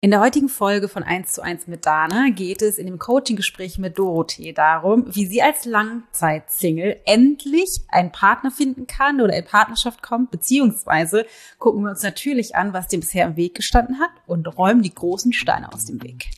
In der heutigen Folge von 1:1 mit Dana geht es in dem Coaching-Gespräch mit Dorothee darum, wie sie als Langzeitsingle endlich einen Partner finden kann oder in Partnerschaft kommt, beziehungsweise gucken wir uns natürlich an, was dem bisher im Weg gestanden hat und räumen die großen Steine aus dem Weg.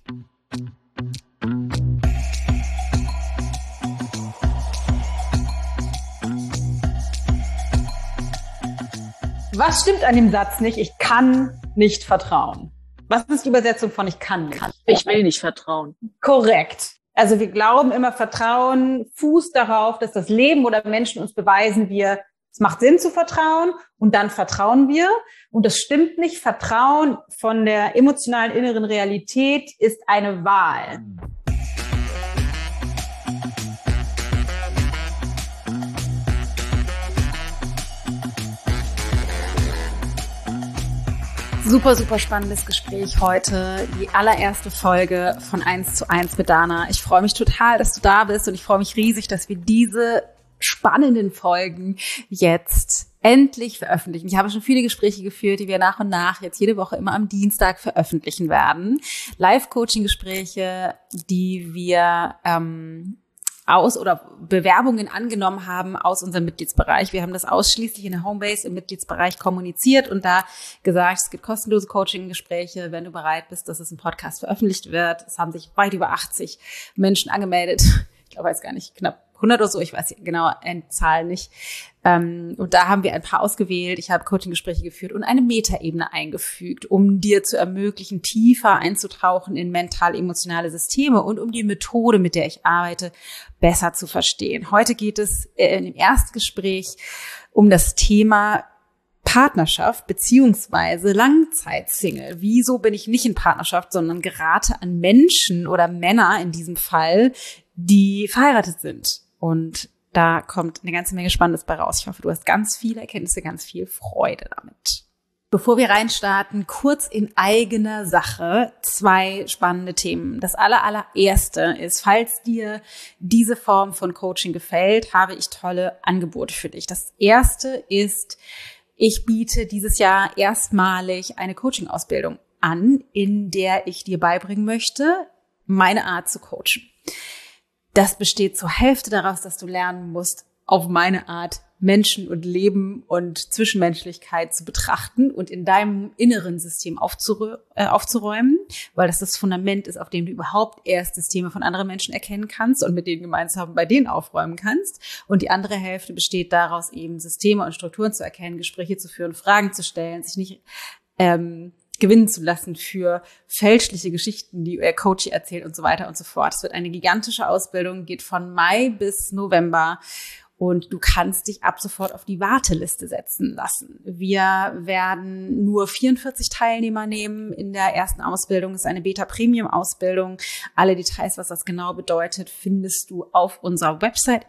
Was stimmt an dem Satz nicht? Ich kann nicht vertrauen. Was ist die Übersetzung von ich kann nicht? Ich will nicht vertrauen. Korrekt. Also wir glauben immer, Vertrauen fußt darauf, dass das Leben oder Menschen uns beweisen, es macht Sinn zu vertrauen und dann vertrauen wir. Und das stimmt nicht. Vertrauen von der emotionalen inneren Realität ist eine Wahl. Super, super spannendes Gespräch heute. Die allererste Folge von 1:1 mit Dana. Ich freue mich total, dass du da bist und ich freue mich riesig, dass wir diese spannenden Folgen jetzt endlich veröffentlichen. Ich habe schon viele Gespräche geführt, die wir nach und nach jetzt jede Woche immer am Dienstag veröffentlichen werden. Live-Coaching-Gespräche, die wir oder Bewerbungen angenommen haben aus unserem Mitgliedsbereich. Wir haben das ausschließlich in der Homebase im Mitgliedsbereich kommuniziert und da gesagt, es gibt kostenlose Coaching-Gespräche, wenn du bereit bist, dass es im Podcast veröffentlicht wird. Es haben sich weit über 80 Menschen angemeldet. Ich weiß gar nicht, knapp 100 oder so, ich weiß die genaue Endzahl nicht. Und da haben wir ein paar ausgewählt. Ich habe Coaching-Gespräche geführt und eine Metaebene eingefügt, um dir zu ermöglichen, tiefer einzutauchen in mental-emotionale Systeme und um die Methode, mit der ich arbeite, besser zu verstehen. Heute geht es in dem Erstgespräch um das Thema Partnerschaft beziehungsweise Langzeitsingle. Wieso bin ich nicht in Partnerschaft, sondern gerate an Menschen oder Männer in diesem Fall, die verheiratet sind? Und da kommt eine ganze Menge Spannendes bei raus. Ich hoffe, du hast ganz viele Erkenntnisse, ganz viel Freude damit. Bevor wir reinstarten, kurz in eigener Sache 2 spannende Themen. Das allererste ist, falls dir diese Form von Coaching gefällt, habe ich tolle Angebote für dich. Das erste ist, ich biete dieses Jahr erstmalig eine Coaching-Ausbildung an, in der ich dir beibringen möchte, meine Art zu coachen. Das besteht zur Hälfte daraus, dass du lernen musst, auf meine Art Menschen und Leben und Zwischenmenschlichkeit zu betrachten und in deinem inneren System aufzuräumen, weil das Fundament ist, auf dem du überhaupt erst Systeme von anderen Menschen erkennen kannst und mit denen gemeinsam bei denen aufräumen kannst. Und die andere Hälfte besteht daraus, eben Systeme und Strukturen zu erkennen, Gespräche zu führen, Fragen zu stellen, sich nicht gewinnen zu lassen für fälschliche Geschichten, die der Coach erzählt und so weiter und so fort. Es wird eine gigantische Ausbildung, geht von Mai bis November und du kannst dich ab sofort auf die Warteliste setzen lassen. Wir werden nur 44 Teilnehmer nehmen in der ersten Ausbildung. Das ist eine Beta-Premium-Ausbildung. Alle Details, was das genau bedeutet, findest du auf unserer Website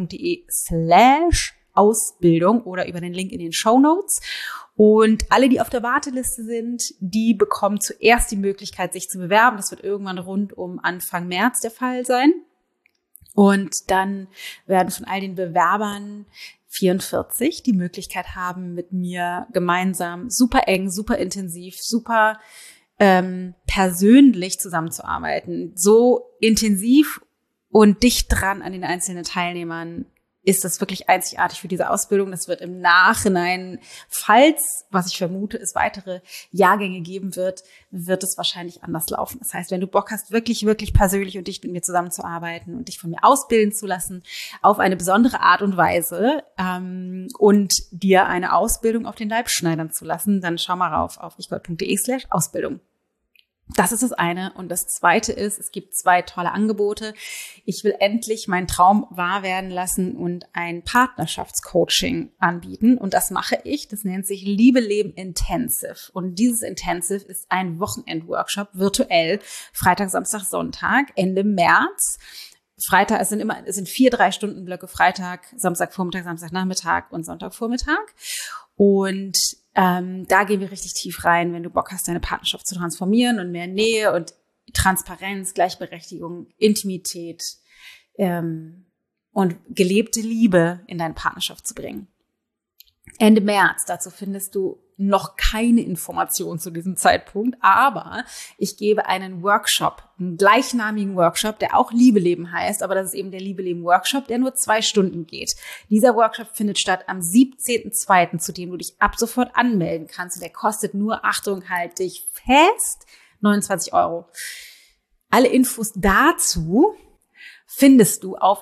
ichgold.de/Ausbildung oder über den Link in den Shownotes. Und alle, die auf der Warteliste sind, die bekommen zuerst die Möglichkeit, sich zu bewerben. Das wird irgendwann rund um Anfang März der Fall sein. Und dann werden von all den Bewerbern 44 die Möglichkeit haben, mit mir gemeinsam super eng, super intensiv, super persönlich zusammenzuarbeiten. So intensiv und dicht dran an den einzelnen Teilnehmern ist das wirklich einzigartig für diese Ausbildung. Das wird im Nachhinein, falls, was ich vermute, es weitere Jahrgänge geben wird es wahrscheinlich anders laufen. Das heißt, wenn du Bock hast, wirklich, wirklich persönlich und dicht mit mir zusammenzuarbeiten und dich von mir ausbilden zu lassen auf eine besondere Art und Weise und dir eine Ausbildung auf den Leib schneidern zu lassen, dann schau mal rauf auf ichgold.de/Ausbildung. Das ist das eine. Und das zweite ist, es gibt 2 tolle Angebote. Ich will endlich meinen Traum wahr werden lassen und ein Partnerschaftscoaching anbieten. Und das mache ich. Das nennt sich Liebe Leben Intensive. Und dieses Intensive ist ein Wochenendworkshop, virtuell, Freitag, Samstag, Sonntag, Ende März. Freitag, es sind 4 3-Stunden-Blöcke, Freitag, Samstagvormittag, Samstagnachmittag und Sonntagvormittag. Und da gehen wir richtig tief rein, wenn du Bock hast, deine Partnerschaft zu transformieren und mehr Nähe und Transparenz, Gleichberechtigung, Intimität und gelebte Liebe in deine Partnerschaft zu bringen. Ende März. Dazu findest du noch keine Informationen zu diesem Zeitpunkt, aber ich gebe einen Workshop, einen gleichnamigen Workshop, der auch Liebe leben heißt, aber das ist eben der Liebe leben Workshop, der nur 2 Stunden geht. Dieser Workshop findet statt am 17.02., zu dem du dich ab sofort anmelden kannst. Und der kostet nur, Achtung, halt dich fest, 29 €. Alle Infos dazu findest du auf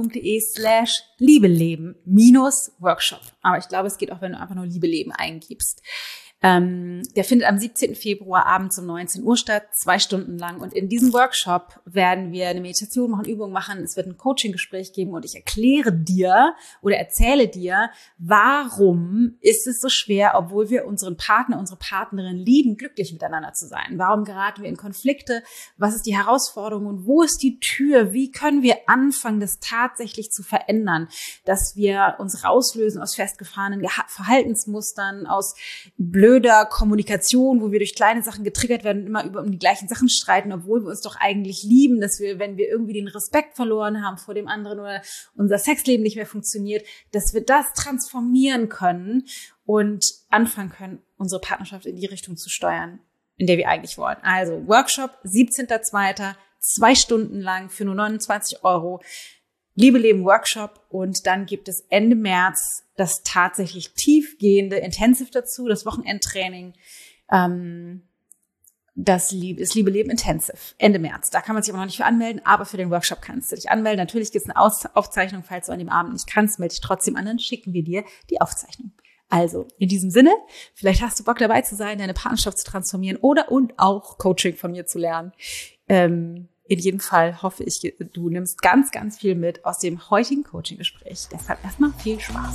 ichgold.de/Liebeleben-Workshop. Aber ich glaube, es geht auch, wenn du einfach nur Liebe leben eingibst. Der findet am 17. Februar abends um 19 Uhr statt, 2 Stunden lang. Und in diesem Workshop werden wir eine Meditation machen, Übungen machen. Es wird ein Coaching-Gespräch geben und ich erkläre dir oder erzähle dir, warum ist es so schwer, obwohl wir unseren Partner, unsere Partnerin lieben, glücklich miteinander zu sein. Warum geraten wir in Konflikte? Was ist die Herausforderung und wo ist die Tür? Wie können wir anfangen, das tatsächlich zu verändern? Dass wir uns rauslösen aus festgefahrenen Verhaltensmustern, aus blöder Kommunikation, wo wir durch kleine Sachen getriggert werden und immer um die gleichen Sachen streiten, obwohl wir uns doch eigentlich lieben, dass wir, wenn wir irgendwie den Respekt verloren haben vor dem anderen oder unser Sexleben nicht mehr funktioniert, dass wir das transformieren können und anfangen können, unsere Partnerschaft in die Richtung zu steuern, in der wir eigentlich wollen. Also Workshop, 17.02., 2 Stunden lang für nur 29 €. Liebe leben Workshop und dann gibt es Ende März das tatsächlich tiefgehende Intensive dazu, das Wochenendtraining, das Liebe leben Intensive, Ende März. Da kann man sich aber noch nicht für anmelden, aber für den Workshop kannst du dich anmelden. Natürlich gibt es eine Aufzeichnung, falls du an dem Abend nicht kannst, melde dich trotzdem an, dann schicken wir dir die Aufzeichnung. Also, in diesem Sinne, vielleicht hast du Bock dabei zu sein, deine Partnerschaft zu transformieren und auch Coaching von mir zu lernen. In jedem Fall hoffe ich, du nimmst ganz, ganz viel mit aus dem heutigen Coaching-Gespräch. Deshalb erstmal viel Spaß.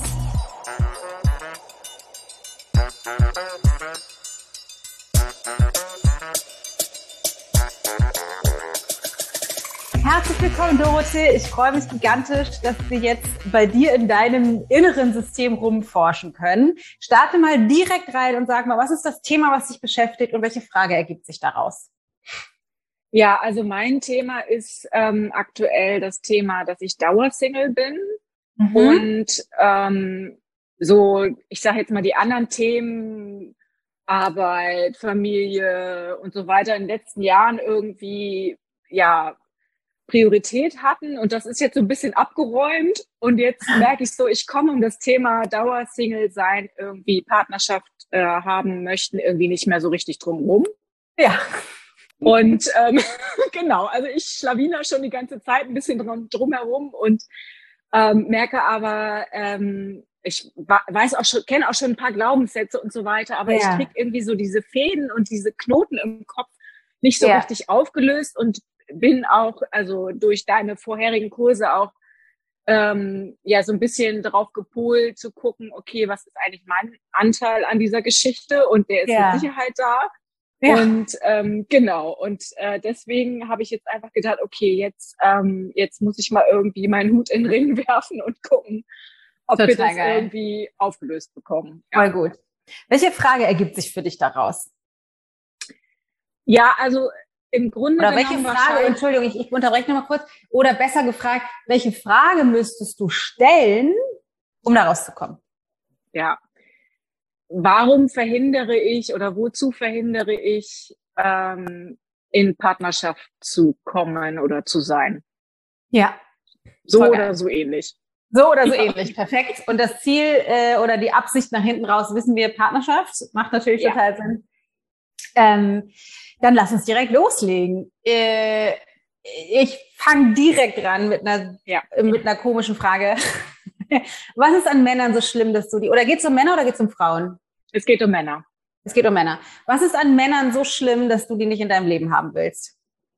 Herzlich willkommen, Dorothee. Ich freue mich gigantisch, dass wir jetzt bei dir in deinem inneren System rumforschen können. Starte mal direkt rein und sag mal, was ist das Thema, was dich beschäftigt und welche Frage ergibt sich daraus? Ja, also mein Thema ist aktuell das Thema, dass ich Dauersingle bin und so, ich sage jetzt mal die anderen Themen, Arbeit, Familie und so weiter in den letzten Jahren irgendwie ja Priorität hatten und das ist jetzt so ein bisschen abgeräumt und jetzt merke ich so, ich komme um das Thema Dauersingle sein, irgendwie Partnerschaft haben möchten, irgendwie nicht mehr so richtig drum rum. Ja. Und genau, also ich schlawiner schon die ganze Zeit ein bisschen drumherum und merke aber, ich weiß auch schon, kenne auch schon ein paar Glaubenssätze und so weiter, aber ich kriege irgendwie so diese Fäden und diese Knoten im Kopf nicht so richtig aufgelöst und bin auch, also durch deine vorherigen Kurse auch so ein bisschen darauf gepolt zu gucken, okay, was ist eigentlich mein Anteil an dieser Geschichte und der ist mit Sicherheit da. Ja. Und genau, und deswegen habe ich jetzt einfach gedacht, okay, jetzt muss ich mal irgendwie meinen Hut in den Ring werfen und gucken, ob wir das irgendwie aufgelöst bekommen. Ja. Voll gut. Welche Frage ergibt sich für dich daraus? Ja, also im Grunde oder welche Frage, Entschuldigung, ich unterbreche noch mal kurz, oder besser gefragt, welche Frage müsstest du stellen, um da rauszukommen? Ja. Warum verhindere ich oder wozu verhindere ich, in Partnerschaft zu kommen oder zu sein? Ja. So oder so ähnlich. So oder so ähnlich, perfekt. Und das Ziel oder die Absicht nach hinten raus, wissen wir, Partnerschaft, macht natürlich total Sinn. Dann lass uns direkt loslegen. Ich fange direkt ran mit einer komischen Frage. Was ist an Männern so schlimm, dass du oder geht es um Männer oder geht es um Frauen? Es geht um Männer. Es geht um Männer. Was ist an Männern so schlimm, dass du die nicht in deinem Leben haben willst?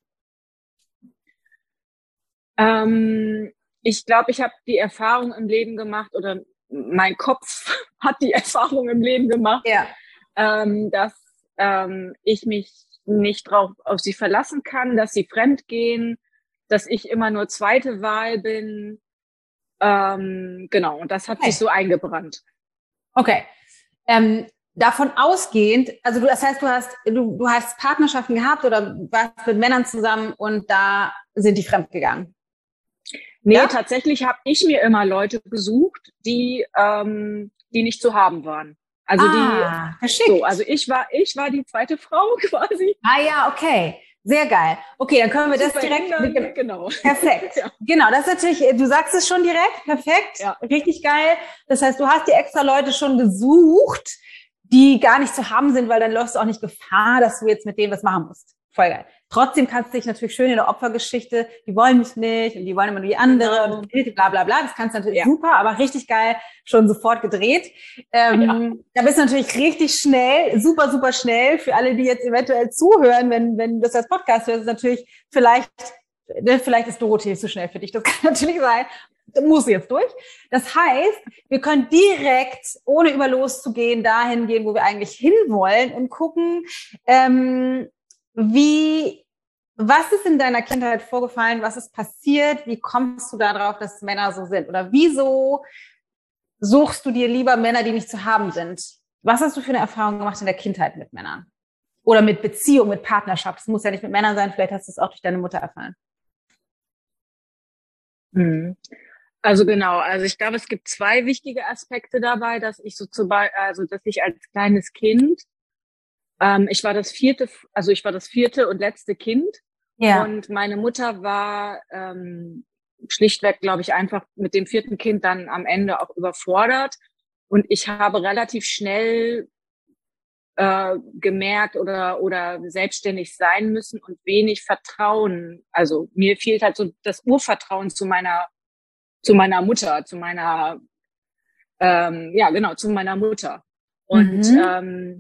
Ich glaube, ich habe die Erfahrung im Leben gemacht oder mein Kopf hat die Erfahrung im Leben gemacht, dass ich mich nicht auf sie verlassen kann, dass sie fremd gehen, dass ich immer nur zweite Wahl bin. Genau, und das hat sich so eingebrannt. Okay. Davon ausgehend, also das heißt, du hast Partnerschaften gehabt oder warst mit Männern zusammen und da sind die fremd gegangen? Nee, Ja? tatsächlich habe ich mir immer Leute gesucht, die nicht zu haben waren. Also Geschickt. also ich war die zweite Frau quasi. Ah ja, okay. Sehr geil. Okay, dann können wir das Zu direkt. verhindern, genau. Perfekt. Ja. Genau, das ist natürlich, du sagst es schon direkt, perfekt, Ja. richtig geil. Das heißt, du hast dir extra Leute schon gesucht, die gar nicht zu haben sind, weil dann läufst du auch nicht Gefahr, dass du jetzt mit denen was machen musst. Voll geil. Trotzdem kannst du dich natürlich schön in der Opfergeschichte, die wollen mich nicht und die wollen immer nur die andere Genau. und bla bla bla, das kannst du natürlich Ja. super, aber richtig geil, schon sofort gedreht. Da bist du natürlich richtig schnell, super, super schnell für alle, die jetzt eventuell zuhören, wenn du das als Podcast hörst, ist natürlich vielleicht ist Dorothee zu schnell für dich, das kann natürlich sein. Da muss jetzt durch. Das heißt, wir können direkt, ohne über loszugehen, dahin gehen, wo wir eigentlich hinwollen und gucken, was ist in deiner Kindheit vorgefallen, was ist passiert, wie kommst du darauf, dass Männer so sind? Oder wieso suchst du dir lieber Männer, die nicht zu haben sind? Was hast du für eine Erfahrung gemacht in der Kindheit mit Männern? Oder mit Beziehung, mit Partnerschaft? Es muss ja nicht mit Männern sein, vielleicht hast du es auch durch deine Mutter erfahren. Also genau, also ich glaube, es gibt zwei wichtige Aspekte dabei, dass ich dass ich als kleines Kind, ich war das vierte und letzte Kind. Ja. Und meine Mutter war schlichtweg, glaube ich, einfach mit dem vierten Kind dann am Ende auch überfordert. Und ich habe relativ schnell gemerkt oder selbstständig sein müssen und wenig Vertrauen. Also mir fehlt halt so das Urvertrauen zu meiner Mutter, zu meiner Mutter. Und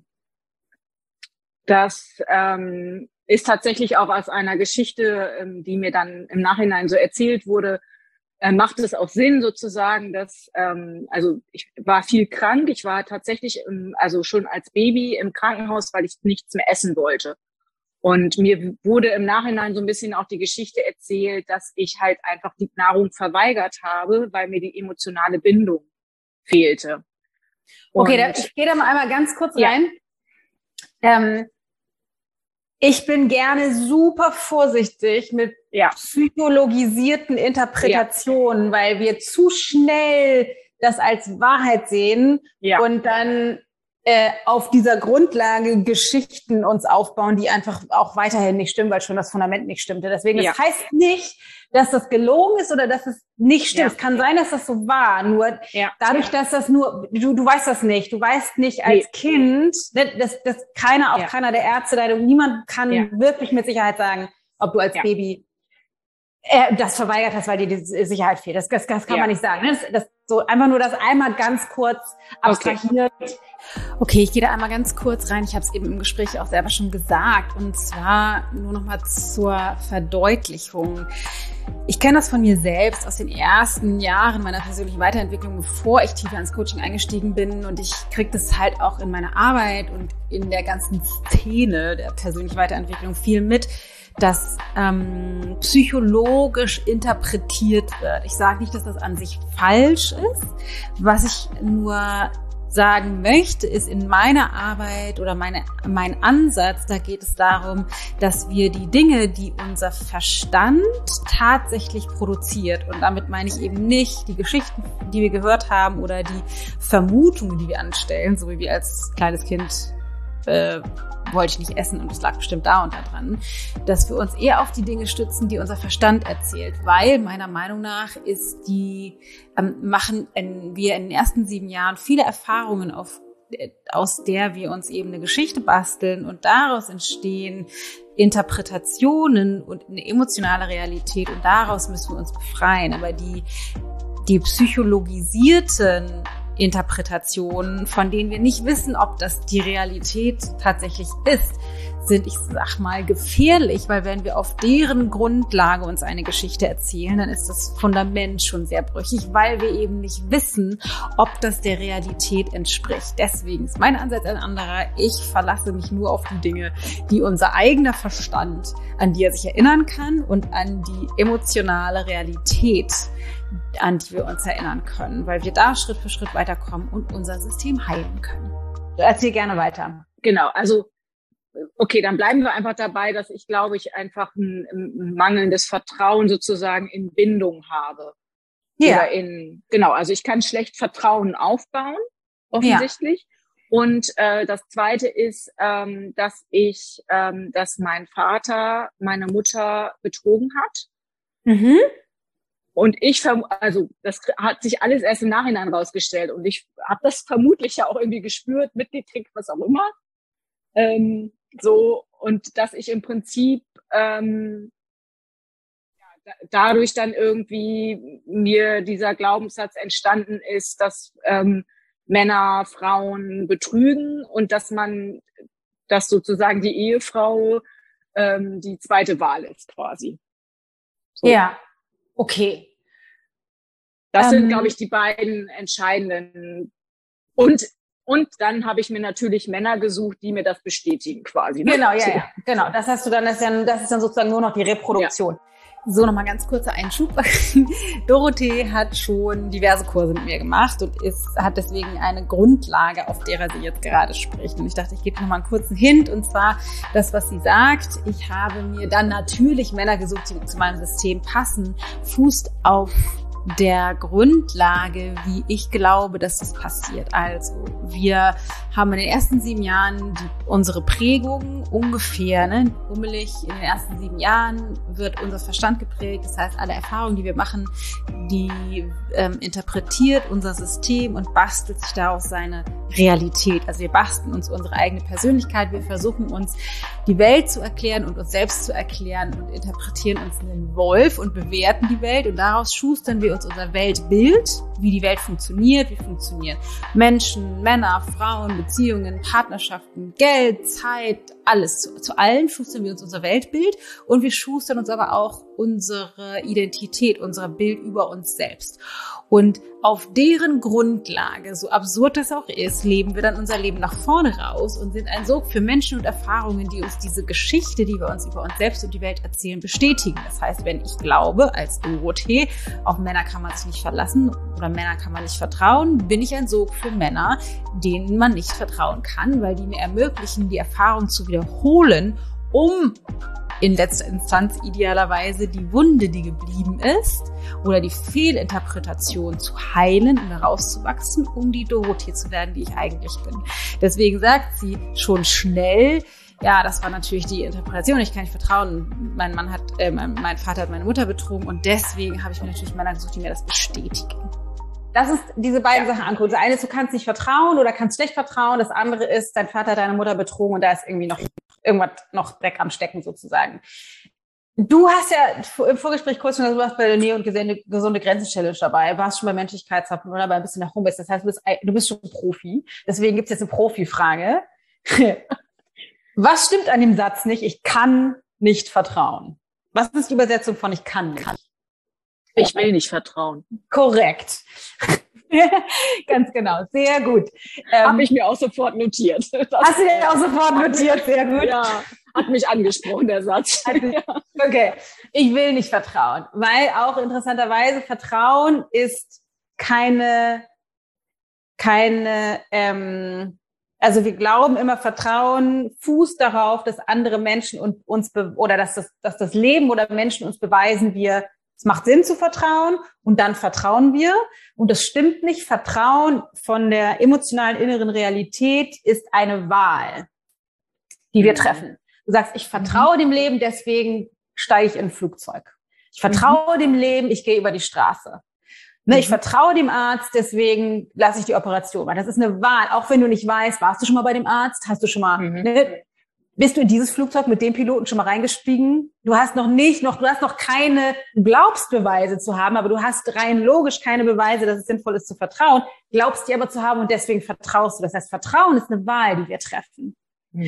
das ist tatsächlich auch aus einer Geschichte, die mir dann im Nachhinein so erzählt wurde, macht es auch Sinn sozusagen, dass also ich war viel krank, ich war tatsächlich schon als Baby im Krankenhaus, weil ich nichts mehr essen wollte. Und mir wurde im Nachhinein so ein bisschen auch die Geschichte erzählt, dass ich halt einfach die Nahrung verweigert habe, weil mir die emotionale Bindung fehlte. Okay, ich gehe da mal einmal ganz kurz rein. Ich bin gerne super vorsichtig mit psychologisierten Interpretationen, weil wir zu schnell das als Wahrheit sehen und dann auf dieser Grundlage Geschichten uns aufbauen, die einfach auch weiterhin nicht stimmen, weil schon das Fundament nicht stimmte. Deswegen, das heißt nicht, dass das gelogen ist oder dass es nicht stimmt. Es kann sein, dass das so war, nur dadurch, dass das nur, du weißt das nicht. Du weißt nicht als Kind, dass keiner der Ärzte, niemand kann wirklich mit Sicherheit sagen, ob du als Baby das verweigert hast, weil dir die Sicherheit fehlt. Das kann man nicht sagen. Das so einfach nur das einmal ganz kurz abstrahiert. Okay, ich gehe da einmal ganz kurz rein. Ich habe es eben im Gespräch auch selber schon gesagt. Und zwar nur noch mal zur Verdeutlichung. Ich kenne das von mir selbst aus den ersten Jahren meiner persönlichen Weiterentwicklung, bevor ich tiefer ins Coaching eingestiegen bin. Und ich kriege das halt auch in meiner Arbeit und in der ganzen Szene der persönlichen Weiterentwicklung viel mit, dass psychologisch interpretiert wird. Ich sage nicht, dass das an sich falsch ist. Was ich nur sagen möchte, ist in meiner Arbeit oder mein Ansatz, da geht es darum, dass wir die Dinge, die unser Verstand tatsächlich produziert, und damit meine ich eben nicht die Geschichten, die wir gehört haben oder die Vermutungen, die wir anstellen, so wie wir als kleines Kind wollte ich nicht essen und es lag bestimmt da und da dran, dass wir uns eher auf die Dinge stützen, die unser Verstand erzählt, weil meiner Meinung nach machen wir in den ersten 7 Jahren viele Erfahrungen aus der wir uns eben eine Geschichte basteln und daraus entstehen Interpretationen und eine emotionale Realität und daraus müssen wir uns befreien. Aber die psychologisierten Interpretationen, von denen wir nicht wissen, ob das die Realität tatsächlich ist, sind, ich sag mal, gefährlich, weil wenn wir auf deren Grundlage uns eine Geschichte erzählen, dann ist das Fundament schon sehr brüchig, weil wir eben nicht wissen, ob das der Realität entspricht. Deswegen ist mein Ansatz ein anderer. Ich verlasse mich nur auf die Dinge, die unser eigener Verstand, an die er sich erinnern kann und an die emotionale Realität, an die wir uns erinnern können, weil wir da Schritt für Schritt weiterkommen und unser System heilen können. Erzähl gerne weiter. Genau, also okay, dann bleiben wir einfach dabei, dass ich, glaube ich, einfach ein mangelndes Vertrauen sozusagen in Bindung habe. Ja. Oder genau, also ich kann schlecht Vertrauen aufbauen, offensichtlich. Ja. Und das Zweite ist, dass mein Vater meine Mutter betrogen hat. Mhm. Und also das hat sich alles erst im Nachhinein rausgestellt. Und ich habe das vermutlich ja auch irgendwie gespürt, mitgekriegt, was auch immer. So, und dass ich im Prinzip dadurch dann irgendwie mir dieser Glaubenssatz entstanden ist, dass Männer Frauen betrügen und dass sozusagen die Ehefrau die zweite Wahl ist quasi. So. Ja, okay. Das sind, glaube ich, die beiden entscheidenden. Und dann habe ich mir natürlich Männer gesucht, die mir das bestätigen quasi. Ne? Genau, ja, genau. Das hast du dann, das ist dann sozusagen nur noch die Reproduktion. Ja. So, nochmal ganz kurzer Einschub. Dorothee hat schon diverse Kurse mit mir gemacht und hat deswegen eine Grundlage, auf derer sie jetzt gerade spricht. Und ich dachte, ich gebe nochmal einen kurzen Hint, und zwar das, was sie sagt. Ich habe mir dann natürlich Männer gesucht, die zu meinem System passen, fußt auf der Grundlage, wie ich glaube, dass das passiert. Also, wir haben in den ersten 7 Jahren unsere Prägung ungefähr, bummelig, in den ersten 7 Jahren wird unser Verstand geprägt. Das heißt, alle Erfahrungen, die wir machen, die interpretiert unser System und bastelt sich daraus seine Realität. Also wir basteln uns unsere eigene Persönlichkeit. Wir versuchen uns die Welt zu erklären und uns selbst zu erklären und interpretieren uns einen Wolf und bewerten die Welt, und daraus schustern wir uns unser Weltbild, wie die Welt funktioniert, wie funktionieren Menschen, Männer, Frauen, Beziehungen, Partnerschaften, Geld, Zeit, alles. Zu allen schustern wir uns unser Weltbild, und wir schustern uns aber auch unsere Identität, unser Bild über uns selbst. Und auf deren Grundlage, so absurd das auch ist, leben wir dann unser Leben nach vorne raus und sind ein Sog für Menschen und Erfahrungen, die uns diese Geschichte, die wir uns über uns selbst und die Welt erzählen, bestätigen. Das heißt, wenn ich glaube, als Dorothee, auf Männer kann man sich nicht verlassen oder Männer kann man nicht vertrauen, bin ich ein Sog für Männer, denen man nicht vertrauen kann, weil die mir ermöglichen, die Erfahrung zu wiederholen, um in letzter Instanz idealerweise die Wunde, die geblieben ist, oder die Fehlinterpretation zu heilen und herauszuwachsen, um die Dorothee zu werden, die ich eigentlich bin. Deswegen sagt sie schon schnell, ja, das war natürlich die Interpretation, ich kann nicht vertrauen. Mein Vater hat meine Mutter betrogen, und deswegen habe ich mir natürlich Männer gesucht, die mir das bestätigen. Das ist diese beiden Sachen angucken. Das eine ist, du kannst nicht vertrauen oder kannst schlecht vertrauen. Das andere ist, dein Vater hat deine Mutter betrogen und da ist irgendwie irgendwas noch Dreck am Stecken sozusagen. Du hast ja im Vorgespräch kurz schon gesagt, du warst bei der Nähe- und gesunde Grenzen-Challenge dabei, warst schon bei Menschlichkeitshub oder bei ein bisschen nach Homebase. Das heißt, du bist schon Profi. Deswegen gibt's jetzt eine Profi-Frage. Was stimmt an dem Satz nicht? Ich kann nicht vertrauen. Was ist die Übersetzung von ich kann nicht? Ich will nicht vertrauen. Korrekt. Ganz genau. Sehr gut. Habe ich mir auch sofort notiert. Hast du dir auch sofort notiert? Sehr gut. Ja, hat mich angesprochen, der Satz. Okay. Ich will nicht vertrauen. Weil auch interessanterweise Vertrauen ist also wir glauben immer, Vertrauen fußt darauf, dass andere Menschen oder dass das Leben oder Menschen uns beweisen, es macht Sinn zu vertrauen, und dann vertrauen wir. Und das stimmt nicht. Vertrauen von der emotionalen inneren Realität ist eine Wahl, die wir treffen. Du sagst, ich vertraue dem Leben, deswegen steige ich in ein Flugzeug. Ich vertraue dem Leben, ich gehe über die Straße. Ich vertraue dem Arzt, deswegen lasse ich die Operation machen. Das ist eine Wahl. Auch wenn du nicht weißt, warst du schon mal bei dem Arzt? Hast du schon mal, bist du in dieses Flugzeug mit dem Piloten schon mal reingestiegen? Du hast noch keine, du glaubst Beweise zu haben, aber du hast rein logisch keine Beweise, dass es sinnvoll ist zu vertrauen, glaubst die aber zu haben, und deswegen vertraust du. Das heißt, Vertrauen ist eine Wahl, die wir treffen.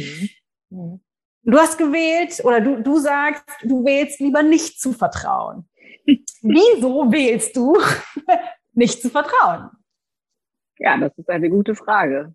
Du hast gewählt, oder du sagst, du wählst lieber nicht zu vertrauen. Wieso wählst du nicht zu vertrauen? Ja, das ist eine gute Frage.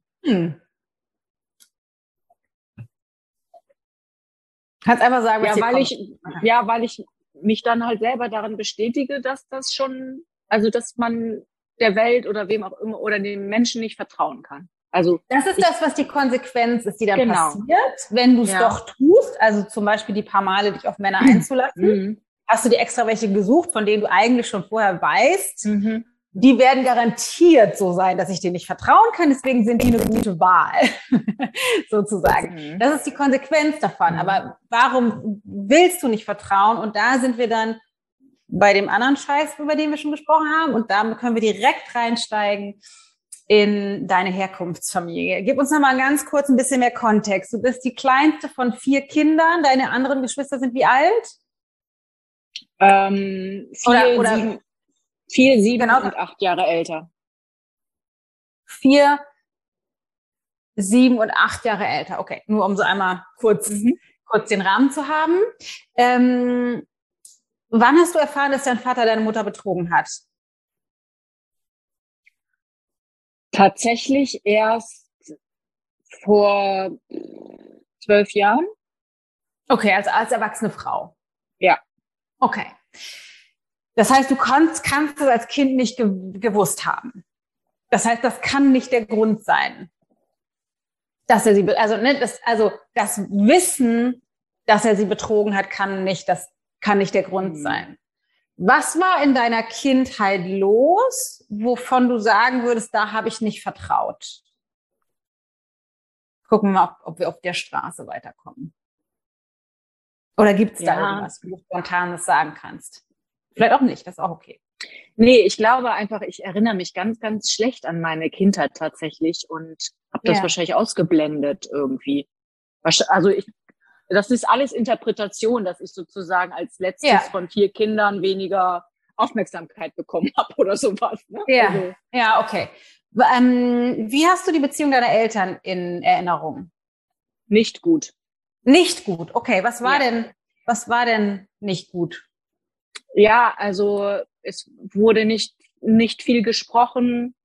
Kannst einfach sagen, was weil ich mich dann halt selber darin bestätige, dass das schon, also dass man der Welt oder wem auch immer oder den Menschen nicht vertrauen kann. Also das ist das, was die Konsequenz ist, die dann passiert, wenn du es Ja. doch tust. Also zum Beispiel die paar Male dich auf Männer einzulassen. Hast du dir extra welche gesucht, von denen du eigentlich schon vorher weißt, die werden garantiert so sein, dass ich denen nicht vertrauen kann. Deswegen sind die eine gute Wahl, sozusagen. Das ist die Konsequenz davon. Aber warum willst du nicht vertrauen? Und da sind wir dann bei dem anderen Scheiß, über den wir schon gesprochen haben. Und damit können wir direkt reinsteigen in deine Herkunftsfamilie. Gib uns noch mal ganz kurz ein bisschen mehr Kontext. Du bist die kleinste von 4 Kindern. Deine anderen Geschwister sind wie alt? 4, 7 genau. und 8 Jahre älter. 4, 7 und 8 Jahre älter. Okay, nur um so einmal kurz den Rahmen zu haben. Wann hast du erfahren, dass dein Vater deine Mutter betrogen hat? Tatsächlich erst vor 12 Jahren. Okay, also als erwachsene Frau. Ja. Okay. Das heißt, du kannst es als Kind nicht gewusst haben. Das heißt, das kann nicht der Grund sein, dass er sie, das Wissen, dass er sie betrogen hat, kann nicht der Grund sein. Was war in deiner Kindheit los, wovon du sagen würdest, da habe ich nicht vertraut? Gucken wir mal, ob wir auf der Straße weiterkommen. Oder gibt es da irgendwas, wo du spontan das sagen kannst? Vielleicht auch nicht, das ist auch okay. Nee, ich glaube einfach, ich erinnere mich ganz, ganz schlecht an meine Kindheit tatsächlich und habe das wahrscheinlich ausgeblendet irgendwie. Also das ist alles Interpretation, dass ich sozusagen als letztes von 4 Kindern weniger Aufmerksamkeit bekommen habe oder sowas. Ne? Ja, also. Ja, okay. Wie hast du die Beziehung deiner Eltern in Erinnerung? Nicht gut. Nicht gut, okay. Was war denn nicht gut? Ja, also es wurde nicht viel gesprochen.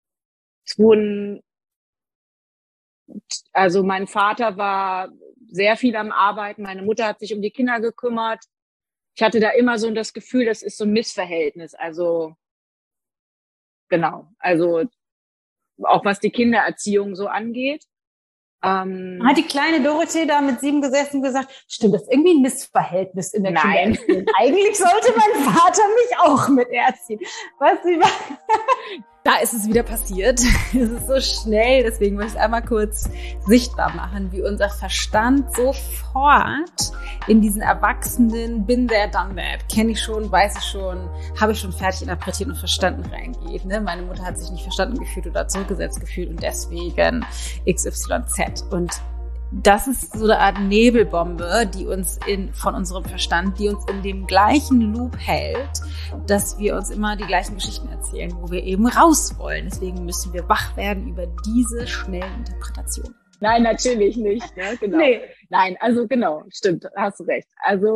Also mein Vater war sehr viel am Arbeiten, meine Mutter hat sich um die Kinder gekümmert. Ich hatte da immer so das Gefühl, das ist so ein Missverhältnis. Also genau, also auch was die Kindererziehung so angeht. Hat die kleine Dorothee da mit 7 gesessen und gesagt, stimmt, das ist irgendwie ein Missverhältnis in der Kindererziehung. Eigentlich sollte mein Vater mich auch mit erziehen. Was? Da ist es wieder passiert. Es ist so schnell, deswegen möchte ich es einmal kurz sichtbar machen, wie unser Verstand sofort in diesen erwachsenen Been there, done that, kenne ich schon, weiß ich schon, habe ich schon fertig interpretiert und verstanden reingeht. Ne? Meine Mutter hat sich nicht verstanden gefühlt oder zurückgesetzt gefühlt und deswegen XYZ. Und das ist so eine Art Nebelbombe, die uns von unserem Verstand, die uns in dem gleichen Loop hält, dass wir uns immer die gleichen Geschichten erzählen, wo wir eben raus wollen. Deswegen müssen wir wach werden über diese schnellen Interpretationen. Nein, natürlich nicht. Ne? Genau. Nee. Nein, also genau, stimmt, hast du recht. Also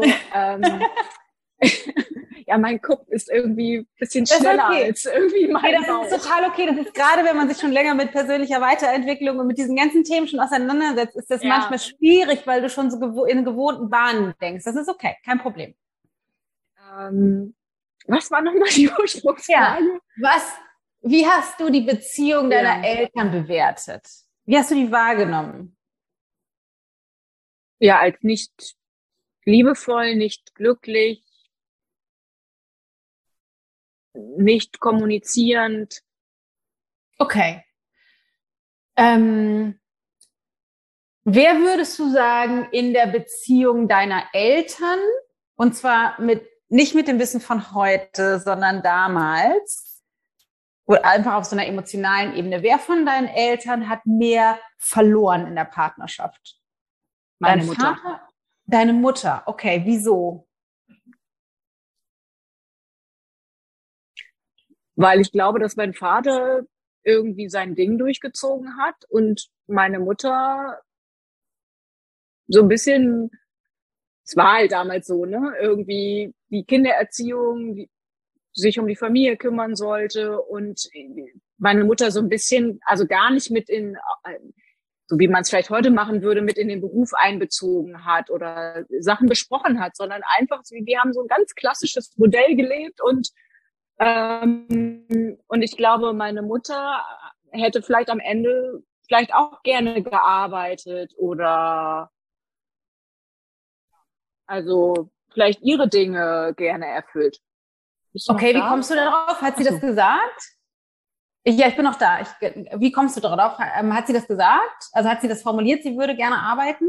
ja, mein Kopf ist irgendwie ein bisschen schneller als irgendwie mein Bauch. Das ist total okay. Das ist gerade, wenn man sich schon länger mit persönlicher Weiterentwicklung und mit diesen ganzen Themen schon auseinandersetzt, ist das manchmal schwierig, weil du schon so in gewohnten Bahnen denkst. Das ist okay, kein Problem. Was war nochmal die Ursprungsfrage? Ja. Wie hast du die Beziehung deiner Eltern bewertet? Wie hast du die wahrgenommen? Ja, als nicht liebevoll, nicht glücklich, nicht kommunizierend. Okay. Wer würdest du sagen, in der Beziehung deiner Eltern, und zwar nicht mit dem Wissen von heute, sondern damals, oder einfach auf so einer emotionalen Ebene, wer von deinen Eltern hat mehr verloren in der Partnerschaft? Meine Mutter. Vater? Deine Mutter, okay, wieso? Weil ich glaube, dass mein Vater irgendwie sein Ding durchgezogen hat und meine Mutter so ein bisschen, es war halt damals so, ne, irgendwie die Kindererziehung, sich um die Familie kümmern sollte und meine Mutter so ein bisschen, also gar nicht so wie man es vielleicht heute machen würde, mit in den Beruf einbezogen hat oder Sachen besprochen hat, sondern einfach, wir haben so ein ganz klassisches Modell gelebt und ich glaube, meine Mutter hätte vielleicht am Ende vielleicht auch gerne gearbeitet oder also vielleicht ihre Dinge gerne erfüllt. Bist du noch Okay, wie da? kommst du darauf? Hat sie Ach so. das gesagt? Ja, ich bin noch da. Wie kommst du darauf? Hat sie das gesagt? Also hat sie das formuliert, sie würde gerne arbeiten?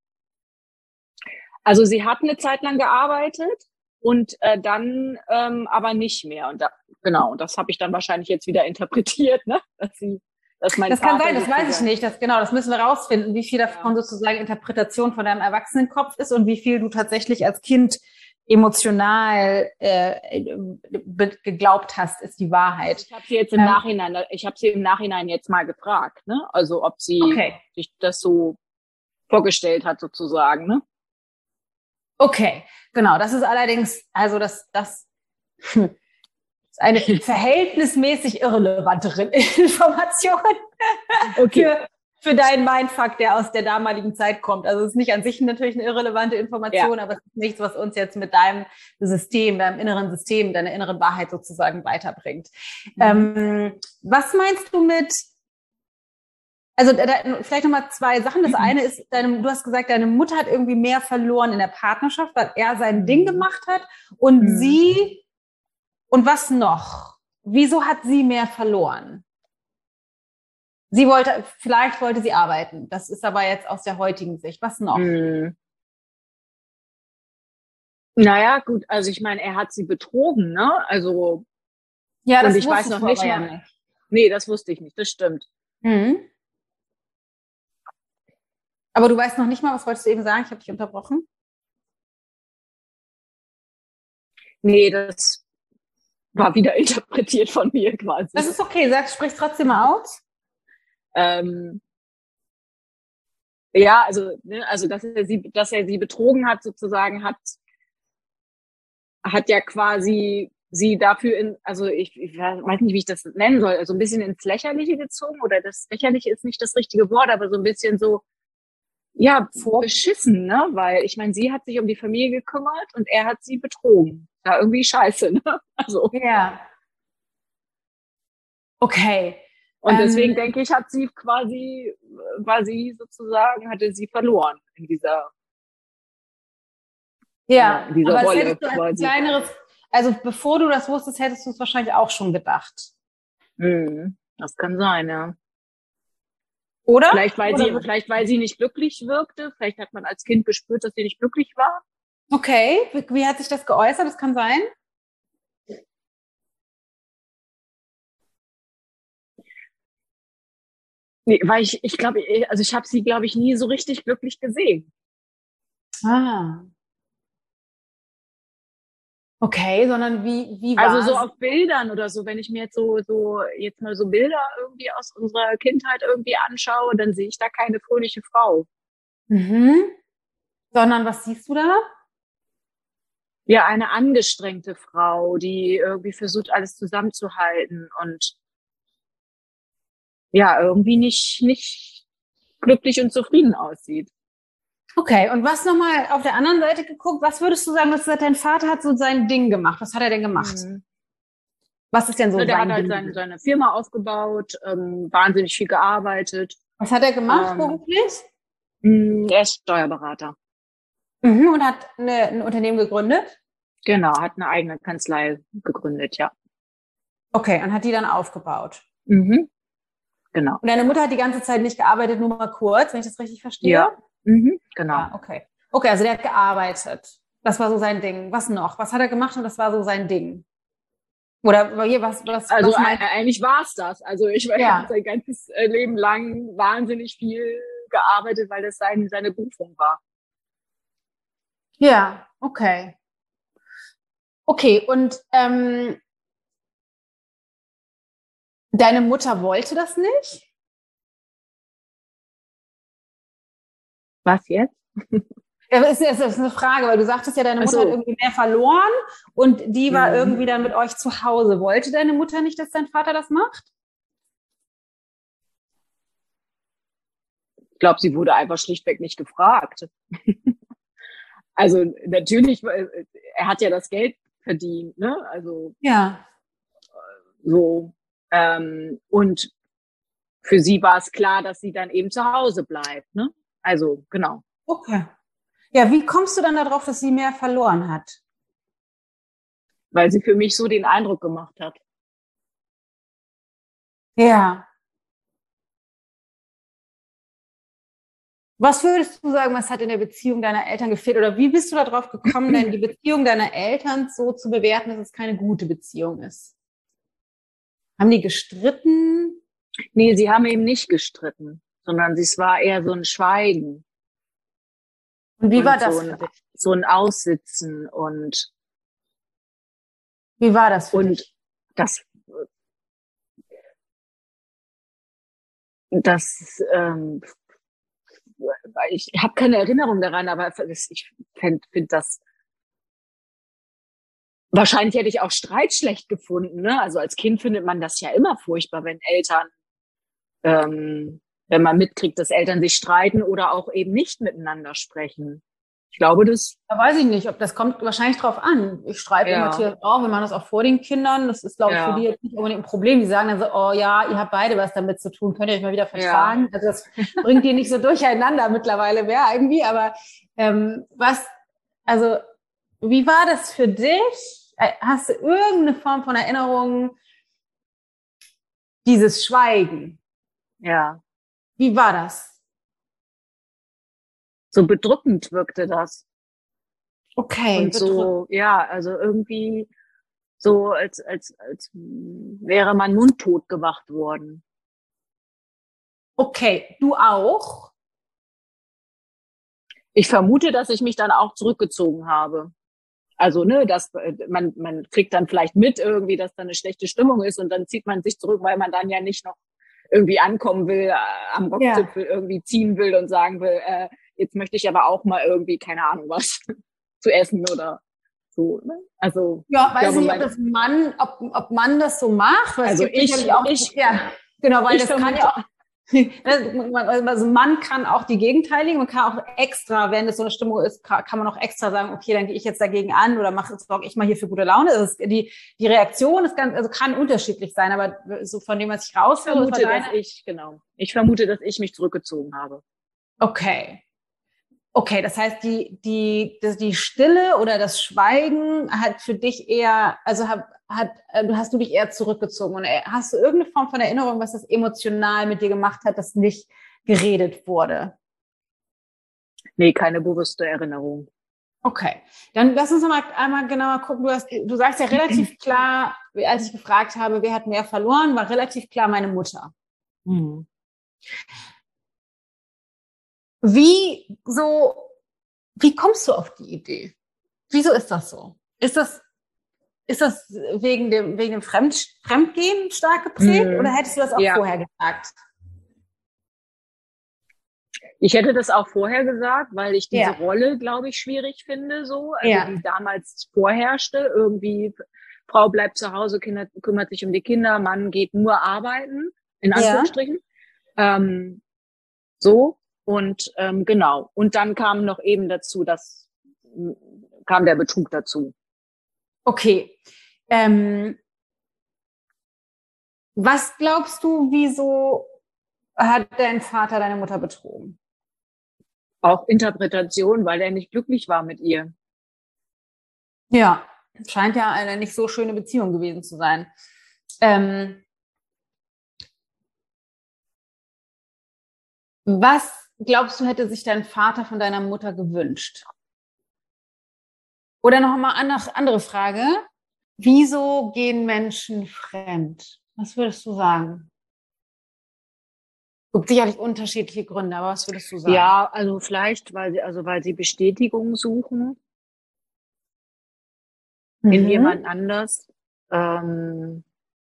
Also sie hat eine Zeit lang gearbeitet und dann aber nicht mehr. Und genau, und das habe ich dann wahrscheinlich jetzt wieder interpretiert, ne? Dass mein Das kann Vater sein, das weiß ich nicht. Das müssen wir rausfinden, wie viel davon sozusagen Interpretation von deinem Erwachsenenkopf ist und wie viel du tatsächlich als Kind emotional geglaubt hast, ist die Wahrheit. Ich habe sie im Nachhinein jetzt mal gefragt, ne? Also ob sie sich das so vorgestellt hat sozusagen, ne? Okay, genau. Das ist allerdings, also das ist eine verhältnismäßig irrelevante Information für deinen Mindfuck, der aus der damaligen Zeit kommt. Also es ist nicht an sich natürlich eine irrelevante Information, aber es ist nichts, was uns jetzt mit deinem System, deinem inneren System, deiner inneren Wahrheit sozusagen weiterbringt. Was meinst du mit, also vielleicht nochmal zwei Sachen. Das eine ist, du hast gesagt, deine Mutter hat irgendwie mehr verloren in der Partnerschaft, weil er sein Ding gemacht hat und sie, und was noch? Wieso hat sie mehr verloren? Vielleicht wollte sie arbeiten. Das ist aber jetzt aus der heutigen Sicht. Was noch? Naja, gut, also ich meine, er hat sie betrogen, ne? Also, ja, das und ich weiß noch nicht mal. Ja nicht. Nee, das wusste ich nicht, das stimmt. Aber du weißt noch nicht mal, was wolltest du eben sagen? Ich habe dich unterbrochen. Nee, das war wieder interpretiert von mir quasi. Das ist okay, sprich trotzdem mal aus. Ja, also, ne, also dass er sie betrogen hat, sozusagen, hat ja quasi sie dafür also ich weiß nicht, wie ich das nennen soll, also ein bisschen ins Lächerliche gezogen, oder das Lächerliche ist nicht das richtige Wort, aber so ein bisschen so, ja, beschissen, ne? Weil ich meine, sie hat sich um die Familie gekümmert und er hat sie betrogen. Ja, irgendwie scheiße, ne? Also. Ja. Okay. Und deswegen denke ich, hatte sie verloren in dieser, in dieser Rolle. Hättest du ein kleineres, also bevor du das wusstest, hättest du es wahrscheinlich auch schon gedacht. Das kann sein, ja. Oder? Vielleicht, weil sie nicht glücklich wirkte. Vielleicht hat man als Kind gespürt, dass sie nicht glücklich war. Okay. Wie hat sich das geäußert? Das kann sein. Nee, weil ich glaube, also ich habe sie, glaube ich, nie so richtig glücklich gesehen. Okay, sondern wie war also so auf Bildern oder so, wenn ich mir jetzt jetzt mal so Bilder irgendwie aus unserer Kindheit irgendwie anschaue, dann sehe ich da keine fröhliche Frau. Sondern was siehst du da? Ja, eine angestrengte Frau, die irgendwie versucht, alles zusammenzuhalten und ja, irgendwie nicht glücklich und zufrieden aussieht. Okay, und was nochmal auf der anderen Seite geguckt, was würdest du sagen, dass dein Vater hat so sein Ding gemacht? Was hat er denn gemacht? Was ist denn so der hat halt seine Firma aufgebaut, wahnsinnig viel gearbeitet. Was hat er gemacht beruflich? Er ist Steuerberater. Und hat ein Unternehmen gegründet? Genau, hat eine eigene Kanzlei gegründet, ja. Okay, und hat die dann aufgebaut? Genau. Und deine Mutter hat die ganze Zeit nicht gearbeitet, nur mal kurz, wenn ich das richtig verstehe? Ja, genau. Ja, okay. Okay, also der hat gearbeitet. Das war so sein Ding. Was noch? Was hat er gemacht und das war so sein Ding? Oder was? Also eigentlich war es das. Also ich habe sein ganzes Leben lang wahnsinnig viel gearbeitet, weil das seine Berufung war. Ja, okay. Okay, und deine Mutter wollte das nicht? Was jetzt? Ja, das ist eine Frage, weil du sagtest ja, deine Mutter hat irgendwie mehr verloren und die war irgendwie dann mit euch zu Hause. Wollte deine Mutter nicht, dass dein Vater das macht? Ich glaube, sie wurde einfach schlichtweg nicht gefragt. Also natürlich, er hat ja das Geld verdient, ne? Also ja. so. Und für sie war es klar, dass sie dann eben zu Hause bleibt, ne? Also, genau. Okay. Ja, wie kommst du dann darauf, dass sie mehr verloren hat? Weil sie für mich so den Eindruck gemacht hat. Ja. Was würdest du sagen, was hat in der Beziehung deiner Eltern gefehlt? Oder wie bist du darauf gekommen, denn die Beziehung deiner Eltern so zu bewerten, dass es keine gute Beziehung ist? Haben die gestritten? Nee, sie haben eben nicht gestritten, sondern es war eher so ein Schweigen. Und wie und war das für dich? so ein Aussitzen und Wie war das für dich? das das ich habe keine Erinnerung daran, aber ich finde das wahrscheinlich hätte ich auch Streit schlecht gefunden, ne? Also als Kind findet man das ja immer furchtbar, wenn Eltern wenn man mitkriegt, dass Eltern sich streiten oder auch eben nicht miteinander sprechen. Ich glaube, das Da weiß ich nicht, ob das kommt wahrscheinlich drauf an. Ich streite mit ja, Matthias auch, wir machen das auch vor den Kindern. Das ist, glaube ich, für die ja, jetzt nicht unbedingt ein Problem. Die sagen dann so, oh ja, ihr habt beide was damit zu tun, könnt ihr euch mal wieder ja. vertragen. Also das bringt die nicht so durcheinander mittlerweile mehr irgendwie. Aber also wie war das für dich? Hast du irgendeine Form von Erinnerung, dieses Schweigen? Ja, Wie war das? so bedrückend wirkte das. Okay, Und so, ja, also irgendwie so, als wäre man mundtot gemacht worden. okay, du auch? Ich vermute, dass ich mich dann auch zurückgezogen habe. Also, ne, dass man kriegt dann vielleicht mit irgendwie, dass da eine schlechte Stimmung ist und dann zieht man sich zurück, weil man dann ja nicht noch irgendwie ankommen will, am Rockzipfel irgendwie ziehen will und sagen will, jetzt möchte ich aber auch mal irgendwie, keine Ahnung was, zu essen oder so. Ne? Also ja, weiß glaube, nicht, ob man das so macht. Weil also es gibt sicherlich auch, ja, genau, weil das kann ja auch, also man kann auch die Gegenteilige, man kann auch extra, wenn es so eine Stimmung ist, kann man auch extra sagen, okay, dann gehe ich jetzt dagegen an oder sorge ich mal hier für gute Laune. Also die Reaktion ist also kann unterschiedlich sein, aber so von dem, was ich raushöre, ich vermute, dass ich mich zurückgezogen habe. Okay. Okay, das heißt, die Stille oder das Schweigen hat für dich eher, also hast du dich eher zurückgezogen und hast du irgendeine Form von Erinnerung, was das emotional mit dir gemacht hat, dass nicht geredet wurde? Nee, keine bewusste Erinnerung. Okay, dann lass uns noch mal einmal genauer gucken. Du sagst ja relativ klar, als ich gefragt habe, wer hat mehr verloren, war relativ klar meine Mutter. Mhm. Wie kommst du auf die Idee? Wieso ist das so? Ist das wegen dem Fremdgehen stark geprägt oder hättest du das auch vorher gesagt? Ich hätte das auch vorher gesagt, weil ich diese Rolle, glaube ich, schwierig finde, so, also die damals vorherrschte. Irgendwie, Frau bleibt zu Hause, kümmert sich um die Kinder, Mann geht nur arbeiten, in Anführungsstrichen. So, und genau. Und dann kam noch eben dazu, kam der Betrug dazu. Okay. Was glaubst du, wieso hat dein Vater deine Mutter betrogen? Auch Interpretation, weil er nicht glücklich war mit ihr. Ja, scheint ja eine nicht so schöne Beziehung gewesen zu sein. Was glaubst du, hätte sich dein Vater von deiner Mutter gewünscht? Oder noch mal andere Frage. Wieso gehen Menschen fremd? Was würdest du sagen? Es gibt sicherlich unterschiedliche Gründe, aber was würdest du sagen? Ja, also vielleicht, weil sie Bestätigung suchen in jemand anders, weil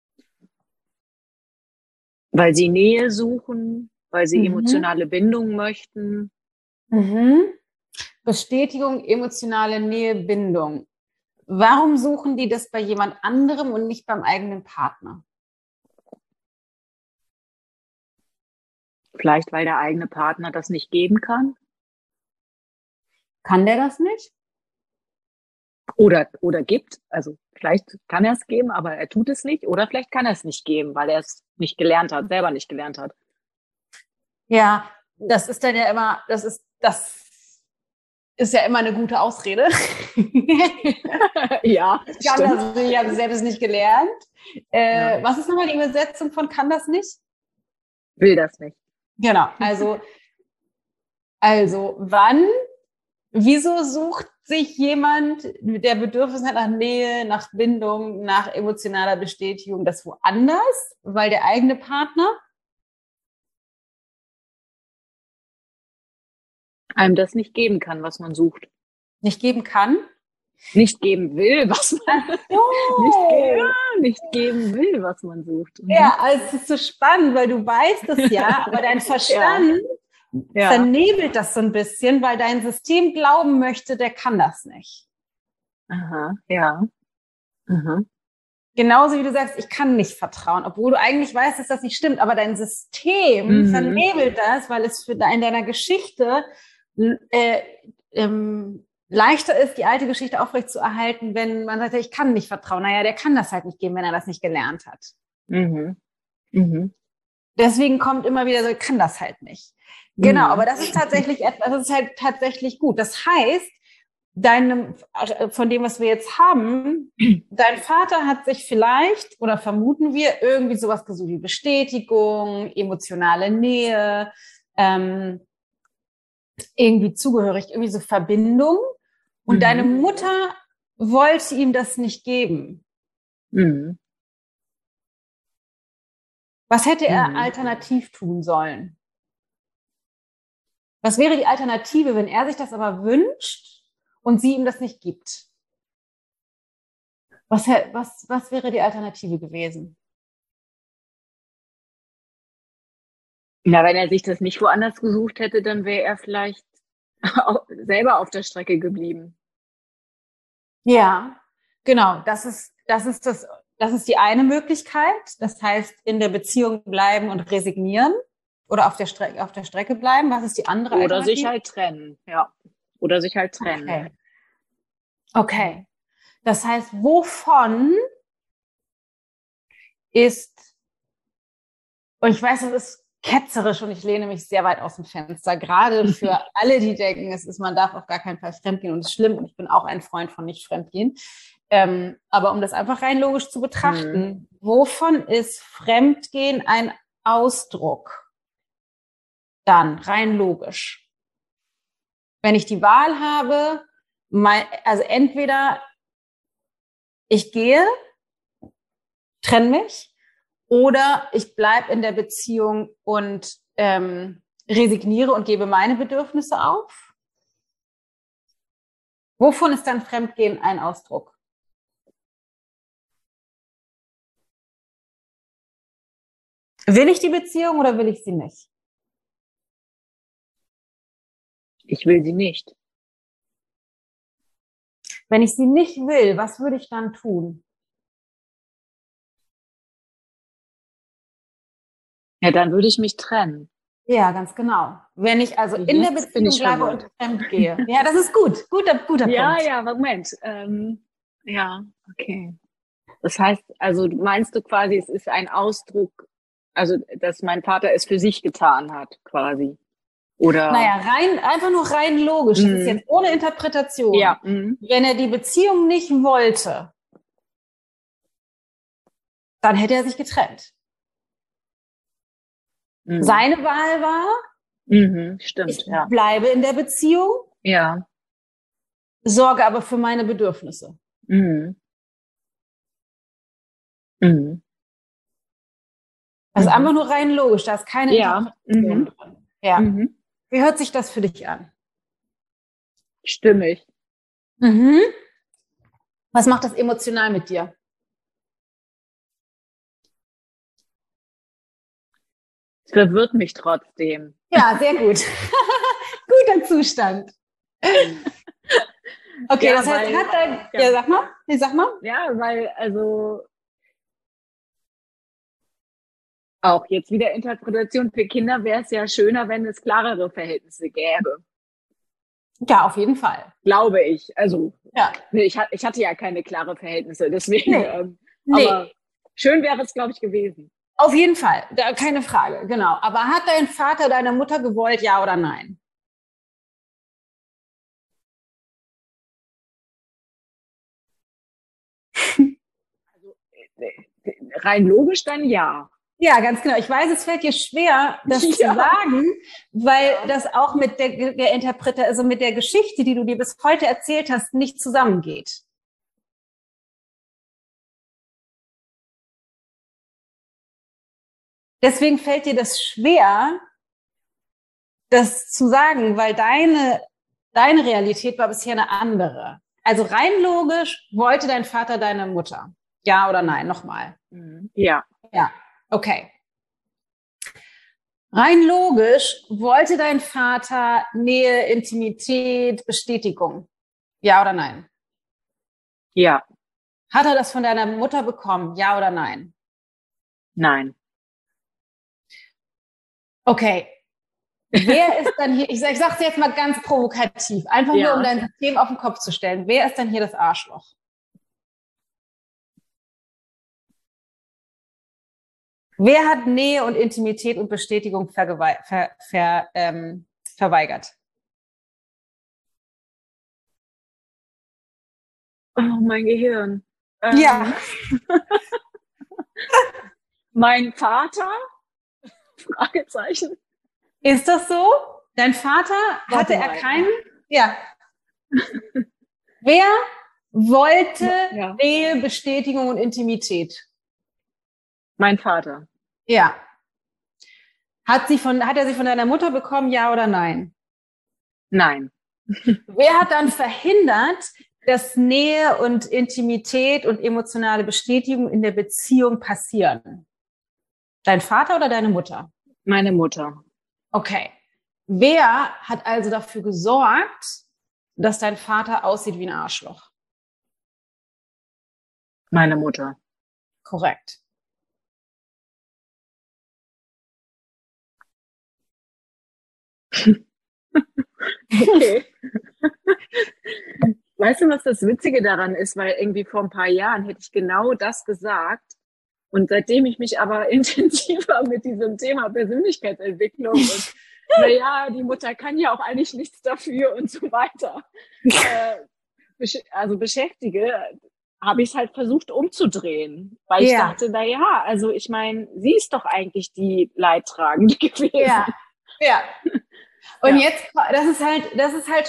sie Nähe suchen, weil sie emotionale Bindung möchten. Bestätigung, emotionale Nähe, Bindung. Warum suchen die das bei jemand anderem und nicht beim eigenen Partner? Vielleicht, weil der eigene Partner das nicht geben kann. Kann der das nicht? Oder gibt. Also vielleicht kann er es geben, aber er tut es nicht. Oder vielleicht kann er es nicht geben, weil er es nicht gelernt hat, selber nicht gelernt hat. Ja, das ist dann ja immer, das ist ja immer eine gute Ausrede. Ja, Ich kann stimmt. das nicht, also sie hat es nicht gelernt. Ja. Was ist nochmal die Übersetzung von kann das nicht? Will das nicht. Genau, also wieso sucht sich jemand, der Bedürfnis hat nach Nähe, nach Bindung, nach emotionaler Bestätigung, das woanders? Weil der eigene Partner Einem das nicht geben kann, was man sucht. nicht geben kann? Nicht geben will, was man nicht geben will, was man sucht. Ja, also es ist so spannend, weil du weißt es ja, aber dein Verstand vernebelt das so ein bisschen, weil dein System glauben möchte, der kann das nicht. Aha, ja. Aha. Genauso wie du sagst, ich kann nicht vertrauen, obwohl du eigentlich weißt, dass das nicht stimmt, aber dein System vernebelt das, weil es in deiner Geschichte leichter ist, die alte Geschichte aufrechtzuerhalten, wenn man sagt, ich kann nicht vertrauen. Naja, der kann das halt nicht geben, wenn er das nicht gelernt hat. Mhm. Mhm. Deswegen kommt immer wieder so, ich kann das halt nicht. Genau, aber das ist tatsächlich etwas, das ist halt tatsächlich gut. Das heißt, von dem, was wir jetzt haben, dein Vater hat sich vielleicht, oder vermuten wir, irgendwie sowas gesucht wie Bestätigung, emotionale Nähe, irgendwie zugehörig, irgendwie so Verbindung. Und deine Mutter wollte ihm das nicht geben. Mhm. Was hätte er alternativ tun sollen? Was wäre die Alternative, wenn er sich das aber wünscht und sie ihm das nicht gibt? Was wäre die Alternative gewesen? Na, wenn er sich das nicht woanders gesucht hätte, dann wäre er vielleicht selber auf der Strecke geblieben. Ja, genau. Das ist die eine Möglichkeit. Das heißt, in der Beziehung bleiben und resignieren oder auf der Strecke bleiben. Was ist die andere Oder Alternative? sich halt trennen, ja. Oder sich halt trennen. Okay. Das heißt, wovon ist, und ich weiß, es ist ketzerisch und ich lehne mich sehr weit aus dem Fenster, gerade für alle, die denken, man darf auf gar keinen Fall fremdgehen und es ist schlimm und ich bin auch ein Freund von nicht fremdgehen. Aber um das einfach rein logisch zu betrachten, wovon ist Fremdgehen ein Ausdruck? Dann rein logisch. Wenn ich die Wahl habe, also entweder ich gehe, trenne mich, oder ich bleibe in der Beziehung und resigniere und gebe meine Bedürfnisse auf. Wovon ist dann Fremdgehen ein Ausdruck? Will ich die Beziehung oder will ich sie nicht? Ich will sie nicht. Wenn ich sie nicht will, was würde ich dann tun? Ja, dann würde ich mich trennen. Ja, ganz genau. Wenn ich also in der Beziehung bleibe und fremd gehe. Ja, das ist gut. Guter Punkt. Ja, Moment. Ja, okay. Das heißt, also meinst du quasi, es ist ein Ausdruck, also dass mein Vater es für sich getan hat, quasi? Oder? Naja, einfach nur rein logisch. Das ist jetzt ohne Interpretation. Ja. Wenn er die Beziehung nicht wollte, dann hätte er sich getrennt. Seine Wahl war, stimmt, ich bleibe in der Beziehung, sorge aber für meine Bedürfnisse. Also einfach nur rein logisch, da ist keine Interpretation drin. Ja. Wie hört sich das für dich an? Stimmig. Was macht das emotional mit dir? Es verwirrt mich trotzdem. Ja, sehr gut. Guter Zustand. Okay, das heißt, hat dein... Ja, sag mal. Nee, sag mal. Ja, weil, also auch jetzt wieder Interpretation für Kinder wäre es ja schöner, wenn es klarere Verhältnisse gäbe. Ja, auf jeden Fall. Glaube ich. Also, ich hatte ja keine klaren Verhältnisse, deswegen. Nee. Aber schön wäre es, glaube ich, gewesen. Auf jeden Fall, keine Frage, genau. Aber hat dein Vater deine Mutter gewollt, ja oder nein? Also, rein logisch dann ja. Ja, ganz genau. Ich weiß, es fällt dir schwer, das zu sagen, weil das auch mit der Interpretation, also mit der Geschichte, die du dir bis heute erzählt hast, nicht zusammengeht. Deswegen fällt dir das schwer, das zu sagen, weil deine Realität war bisher eine andere. Also rein logisch wollte dein Vater deine Mutter. Ja oder nein? Nochmal. Ja. Ja, okay. Rein logisch wollte dein Vater Nähe, Intimität, Bestätigung. Ja oder nein? Ja. Hat er das von deiner Mutter bekommen? Ja oder nein? Nein. Okay. Wer ist dann hier, ich sage es jetzt mal ganz provokativ, einfach nur um dein System auf den Kopf zu stellen. Wer ist dann hier das Arschloch? Wer hat Nähe und Intimität und Bestätigung verweigert? Oh, mein Gehirn. Ja. Mein Vater? Fragezeichen. Ist das so? Dein Vater, hatte er keinen? Ja. Wer wollte Nähe, Bestätigung und Intimität? Mein Vater. Ja. Hat er sie von deiner Mutter bekommen, ja oder nein? Nein. Wer hat dann verhindert, dass Nähe und Intimität und emotionale Bestätigung in der Beziehung passieren? Dein Vater oder deine Mutter? Meine Mutter. Okay. Wer hat also dafür gesorgt, dass dein Vater aussieht wie ein Arschloch? Meine Mutter. Korrekt. Okay. Weißt du, was das Witzige daran ist? Weil irgendwie vor ein paar Jahren hätte ich genau das gesagt. Und seitdem ich mich aber intensiver mit diesem Thema Persönlichkeitsentwicklung und naja, die Mutter kann ja auch eigentlich nichts dafür und so weiter beschäftige, habe ich es halt versucht umzudrehen. Weil ich dachte, naja, also ich meine, sie ist doch eigentlich die Leidtragende gewesen. Ja, ja. Und jetzt, das ist halt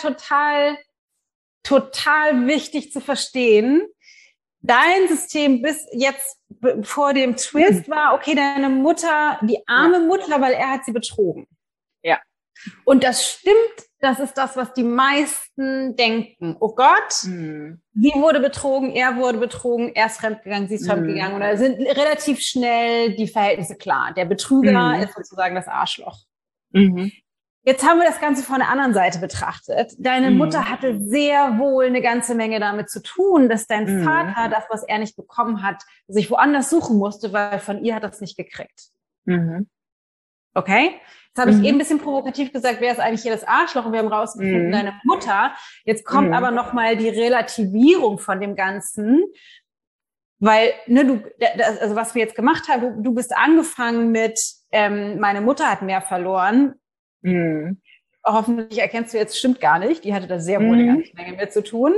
total wichtig zu verstehen. Dein System bis jetzt vor dem Twist war, okay, deine Mutter, die arme Mutter, weil er hat sie betrogen. Ja. Und das stimmt, das ist das, was die meisten denken. Oh Gott, sie wurde betrogen, er ist fremdgegangen, sie ist fremdgegangen. Und da sind relativ schnell die Verhältnisse klar. Der Betrüger ist sozusagen das Arschloch. Jetzt haben wir das Ganze von der anderen Seite betrachtet. Deine Mutter hatte sehr wohl eine ganze Menge damit zu tun, dass dein Vater das, was er nicht bekommen hat, sich woanders suchen musste, weil von ihr hat er es nicht gekriegt. Okay? Jetzt habe ich eben ein bisschen provokativ gesagt, wer ist eigentlich hier das Arschloch? Und wir haben rausgefunden, deine Mutter. Jetzt kommt aber nochmal die Relativierung von dem Ganzen. Weil, also was wir jetzt gemacht haben, du bist angefangen mit, meine Mutter hat mehr verloren. Hoffentlich erkennst du jetzt, stimmt gar nicht. Die hatte da sehr wohl eine ganze Menge mit zu tun.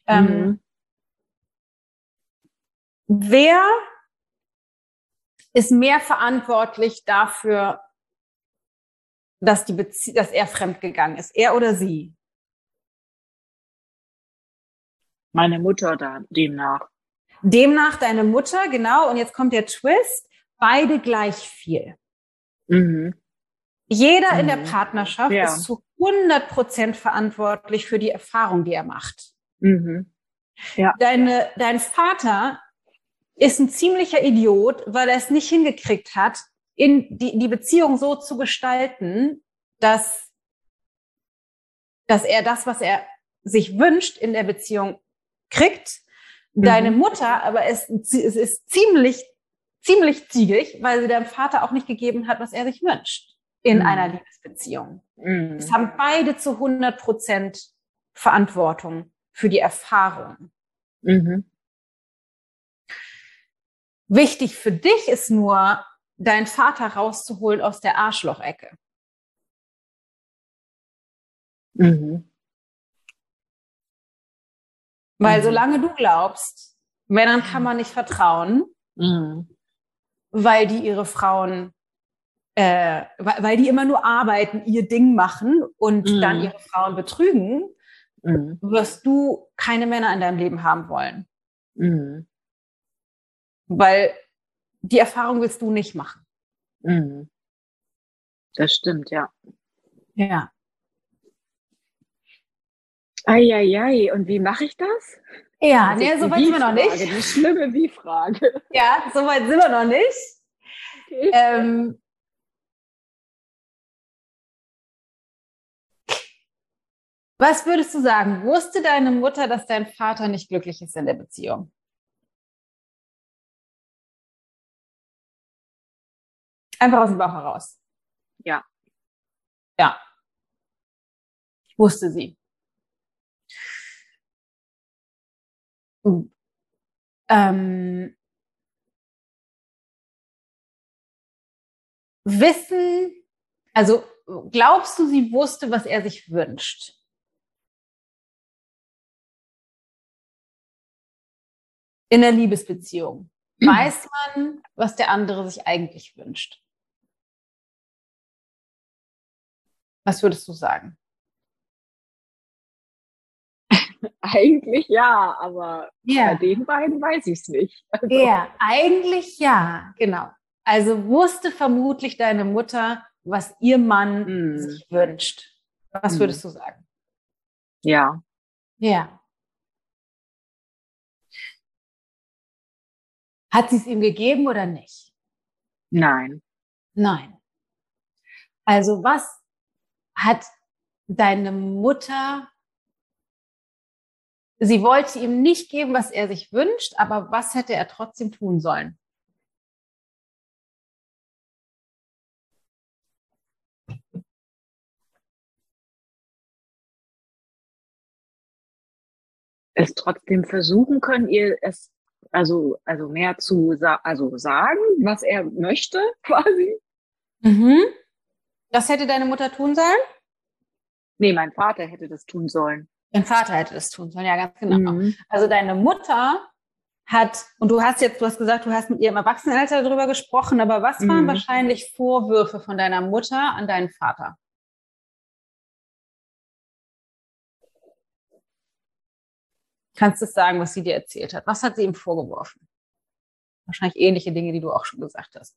Wer ist mehr verantwortlich dafür, dass er fremdgegangen ist? Er oder sie? Meine Mutter da, demnach. Demnach deine Mutter, genau. Und jetzt kommt der Twist. Beide gleich viel. Jeder in der Partnerschaft ist zu 100% verantwortlich für die Erfahrung, die er macht. Ja. Dein Vater ist ein ziemlicher Idiot, weil er es nicht hingekriegt hat, die Beziehung so zu gestalten, dass er das, was er sich wünscht, in der Beziehung kriegt. Deine Mutter aber ist ziemlich ziegig, weil sie deinem Vater auch nicht gegeben hat, was er sich wünscht in einer Liebesbeziehung. Es haben beide zu 100% Verantwortung für die Erfahrung. Wichtig für dich ist nur, deinen Vater rauszuholen aus der Arschlochecke. Mhm. Weil solange du glaubst, Männern kann man nicht vertrauen, weil die ihre Frauen, weil die immer nur arbeiten, ihr Ding machen und dann ihre Frauen betrügen, wirst du keine Männer in deinem Leben haben wollen. Weil die Erfahrung willst du nicht machen. Das stimmt, ja. Ja. Eieiei, und wie mache ich das? Ja, Das nee, ist so weit sind wir noch nicht. Die schlimme Wie-Frage. Ja, so weit sind wir noch nicht. Okay. Was würdest du sagen? Wusste deine Mutter, dass dein Vater nicht glücklich ist in der Beziehung? Einfach aus dem Bauch heraus. Ja. Ja. Wusste sie. Also glaubst du, sie wusste, was er sich wünscht? In der Liebesbeziehung. Weiß man, was der andere sich eigentlich wünscht? Was würdest du sagen? Eigentlich ja, aber bei den beiden weiß ich es nicht. Also. Ja, eigentlich ja, genau. Also wusste vermutlich deine Mutter, was ihr Mann sich wünscht. Was würdest du sagen? Ja. Ja. Hat sie es ihm gegeben oder nicht? Nein. Nein. Also was hat deine Mutter... Sie wollte ihm nicht geben, was er sich wünscht, aber was hätte er trotzdem tun sollen? Es trotzdem versuchen können, ihr es also mehr zu sagen, was er möchte, quasi. Das hätte deine Mutter tun sollen? Nee, mein Vater hätte das tun sollen. Dein Vater hätte das tun sollen, ja, ganz genau. Also deine Mutter hat, und du hast gesagt, du hast mit ihr im Erwachsenenalter darüber gesprochen, aber was waren wahrscheinlich Vorwürfe von deiner Mutter an deinen Vater? Kannst du sagen, was sie dir erzählt hat? Was hat sie ihm vorgeworfen? Wahrscheinlich ähnliche Dinge, die du auch schon gesagt hast.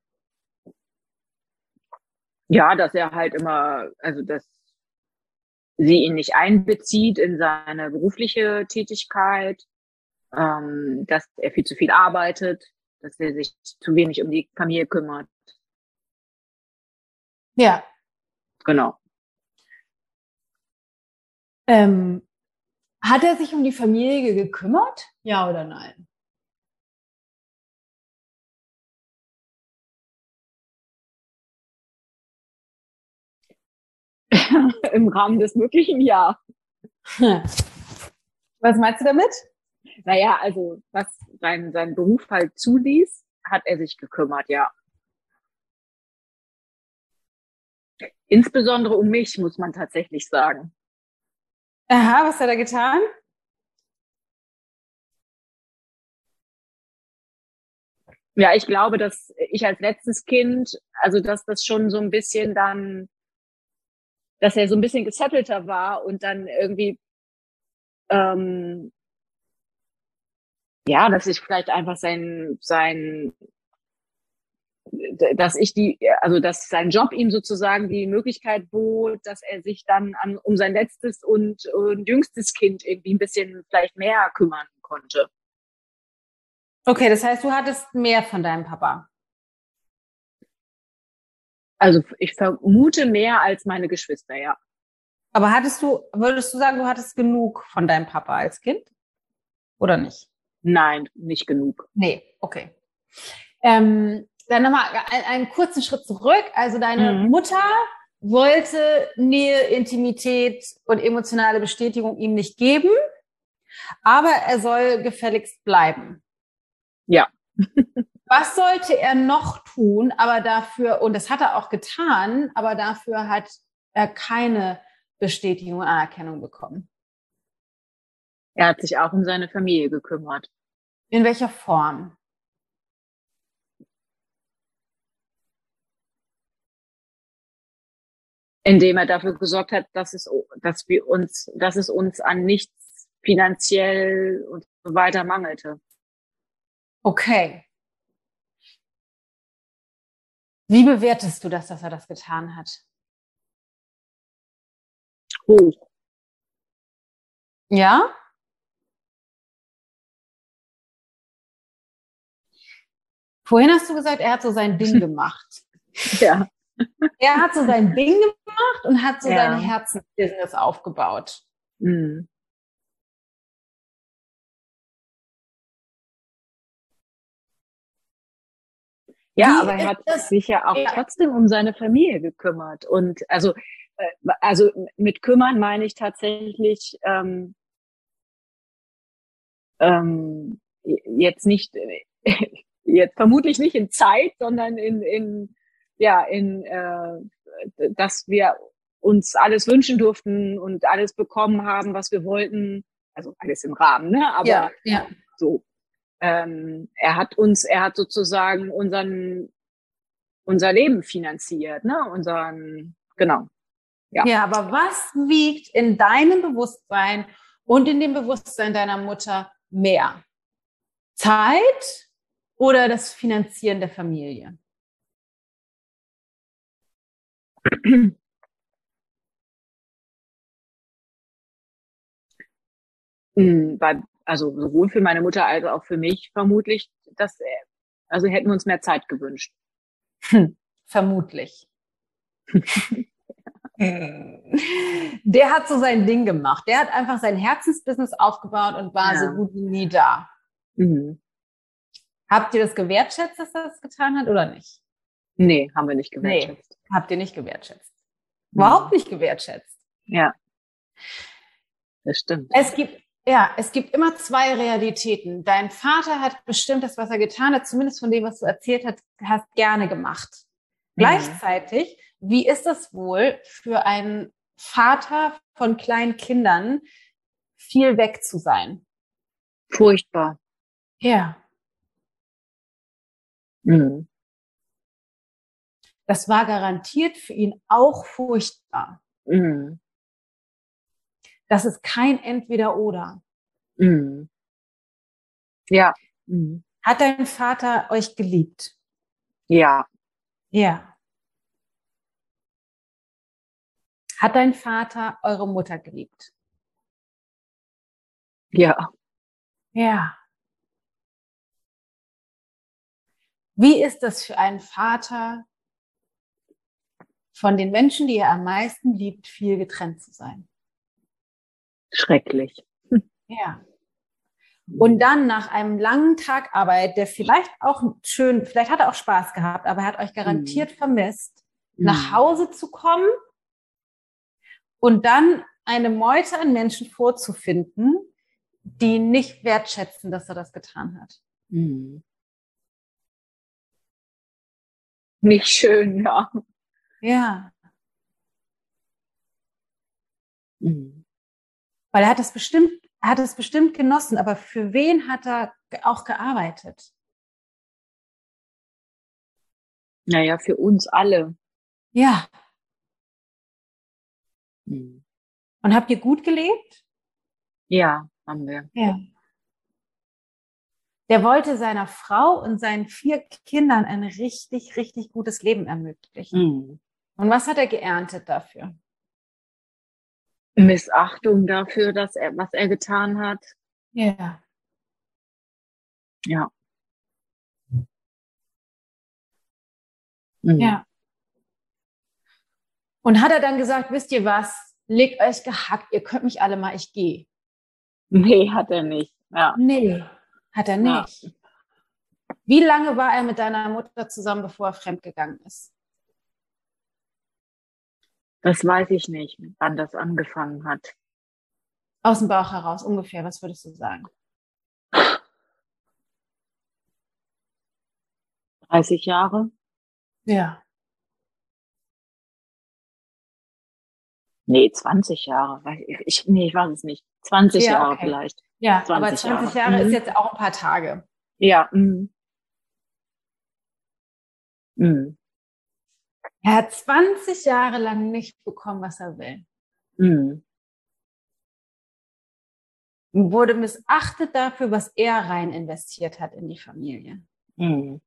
Ja, dass er halt immer, also dass sie ihn nicht einbezieht in seine berufliche Tätigkeit, dass er viel zu viel arbeitet, dass er sich zu wenig um die Familie kümmert. Ja. Genau. Hat er sich um die Familie gekümmert? Ja oder nein? Im Rahmen des Möglichen, ja. Was meinst du damit? Naja, also was sein Beruf halt zuließ, hat er sich gekümmert, ja. Insbesondere um mich, muss man tatsächlich sagen. Aha, was hat er getan? Ja, ich glaube, dass ich als letztes Kind, also dass das schon so ein bisschen dann, dass er so ein bisschen gesettelter war und dann irgendwie, ja, dass ich vielleicht einfach dass sein Job ihm sozusagen die Möglichkeit bot, dass er sich dann um sein letztes und jüngstes Kind irgendwie ein bisschen vielleicht mehr kümmern konnte. Okay, das heißt, du hattest mehr von deinem Papa. Also ich vermute mehr als meine Geschwister, ja. Aber würdest du sagen, du hattest genug von deinem Papa als Kind? Oder nicht? Nein, nicht genug. Nee, okay. Dann nochmal einen kurzen Schritt zurück. Also deine Mutter wollte Nähe, Intimität und emotionale Bestätigung ihm nicht geben, aber er soll gefälligst bleiben. Ja. Was sollte er noch tun, aber dafür, und das hat er auch getan, aber dafür hat er keine Bestätigung und Anerkennung bekommen. Er hat sich auch um seine Familie gekümmert. In welcher Form? Indem er dafür gesorgt hat, dass es uns an nichts finanziell und so weiter mangelte. Okay. Wie bewertest du das, dass er das getan hat? Hoch. Ja? Vorhin hast du gesagt, er hat so sein Ding gemacht. Ja. Er hat so sein Ding gemacht und hat so Ja. sein Herzensbusiness aufgebaut. Mhm. Ja, Wie aber er hat ist das? sich ja auch Ja. trotzdem um seine Familie gekümmert. Und also mit kümmern meine ich tatsächlich jetzt nicht, jetzt vermutlich nicht in Zeit, sondern dass wir uns alles wünschen durften und alles bekommen haben, was wir wollten. Also alles im Rahmen, ne? Aber Ja, ja. so. Er hat sozusagen unser Leben finanziert, ne? Genau. Ja. Ja, aber was wiegt in deinem Bewusstsein und in dem Bewusstsein deiner Mutter mehr? Zeit oder das Finanzieren der Familie? Also sowohl für meine Mutter als auch für mich vermutlich, also hätten wir uns mehr Zeit gewünscht. Vermutlich. Der hat so sein Ding gemacht. Der hat einfach sein Herzensbusiness aufgebaut und war so gut wie nie da. Mhm. Habt ihr das gewertschätzt, dass er das getan hat oder nicht? Nee, haben wir nicht gewertschätzt. Nee, habt ihr nicht gewertschätzt. Überhaupt nicht gewertschätzt. Ja, das stimmt. Es gibt immer zwei Realitäten. Dein Vater hat bestimmt das, was er getan hat, zumindest von dem, was du erzählt hast, gerne gemacht. Gleichzeitig, wie ist es wohl für einen Vater von kleinen Kindern, viel weg zu sein? Furchtbar. Ja. Mhm. Das war garantiert für ihn auch furchtbar. Mhm. Das ist kein Entweder-Oder. Mhm. Ja. Mhm. Hat dein Vater euch geliebt? Ja. Ja. Hat dein Vater eure Mutter geliebt? Ja. Ja. Wie ist das für einen Vater, von den Menschen, die er am meisten liebt, viel getrennt zu sein? Schrecklich. Ja. Und dann nach einem langen Tag Arbeit, der vielleicht hat er auch Spaß gehabt, aber er hat euch garantiert vermisst, nach Hause zu kommen und dann eine Meute an Menschen vorzufinden, die nicht wertschätzen, dass er das getan hat. Mhm. Nicht schön, ja. Ja. Mhm. Weil er hat es bestimmt genossen, aber für wen hat er auch gearbeitet? Naja, für uns alle. Ja. Mhm. Und habt ihr gut gelebt? Ja, haben wir. Ja. Der wollte seiner Frau und seinen 4 Kindern ein richtig, richtig gutes Leben ermöglichen. Mhm. Und was hat er geerntet dafür? Missachtung dafür, was er getan hat. Ja. Ja. Mhm. Ja. Und hat er dann gesagt, wisst ihr was? Legt euch gehackt, ihr könnt mich alle mal, ich gehe. Nee, hat er nicht. Ja. Nee, hat er nicht. Ja. Wie lange war er mit deiner Mutter zusammen, bevor er fremdgegangen ist? Das weiß ich nicht, wann das angefangen hat. Aus dem Bauch heraus, ungefähr, was würdest du sagen? 30 Jahre? Ja. Nee, 20 Jahre. Ich weiß es nicht. 20 Ja, Jahre okay. vielleicht. Ja, 20 aber 20 Jahre ist jetzt auch ein paar Tage. Ja. Mhm. Er hat 20 Jahre lang nicht bekommen, was er will. Mhm. Wurde missachtet dafür, was er rein investiert hat in die Familie. Mhm.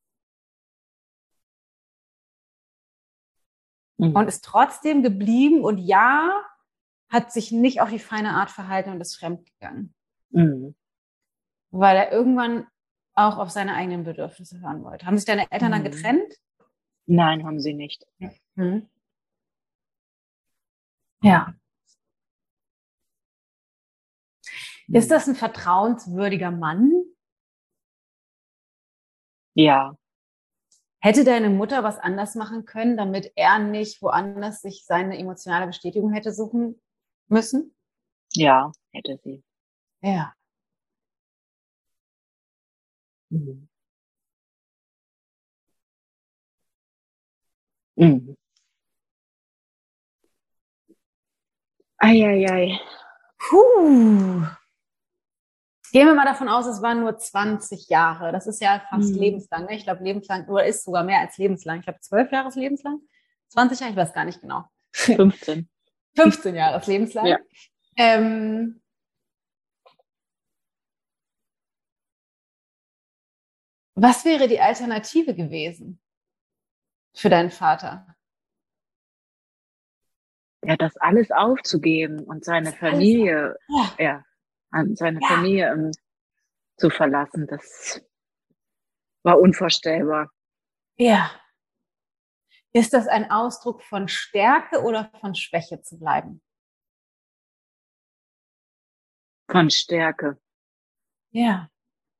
Und ist trotzdem geblieben und ja, hat sich nicht auf die feine Art verhalten und ist fremdgegangen. Mhm. Weil er irgendwann auch auf seine eigenen Bedürfnisse hören wollte. Haben sich deine Eltern dann getrennt? Nein, haben sie nicht. Mhm. Ja. Ist das ein vertrauenswürdiger Mann? Ja. Hätte deine Mutter was anders machen können, damit er nicht woanders sich seine emotionale Bestätigung hätte suchen müssen? Ja, hätte sie. Ja. Mhm. Mhm. Eieiei. Puh. Gehen wir mal davon aus, es waren nur 20 Jahre. Das ist ja fast lebenslang. Ne? Ich glaube, lebenslang, oder ist sogar mehr als lebenslang. Ich glaube, 12 Jahre ist lebenslang. 20 Jahre, ich weiß gar nicht genau. 15. 15 Jahre ist lebenslang. Ja. Was wäre die Alternative gewesen für deinen Vater? Ja, das alles aufzugeben und seine Familie, seine Familie zu verlassen, das war unvorstellbar. Ja. Ist das ein Ausdruck von Stärke oder von Schwäche zu bleiben? Von Stärke. Ja.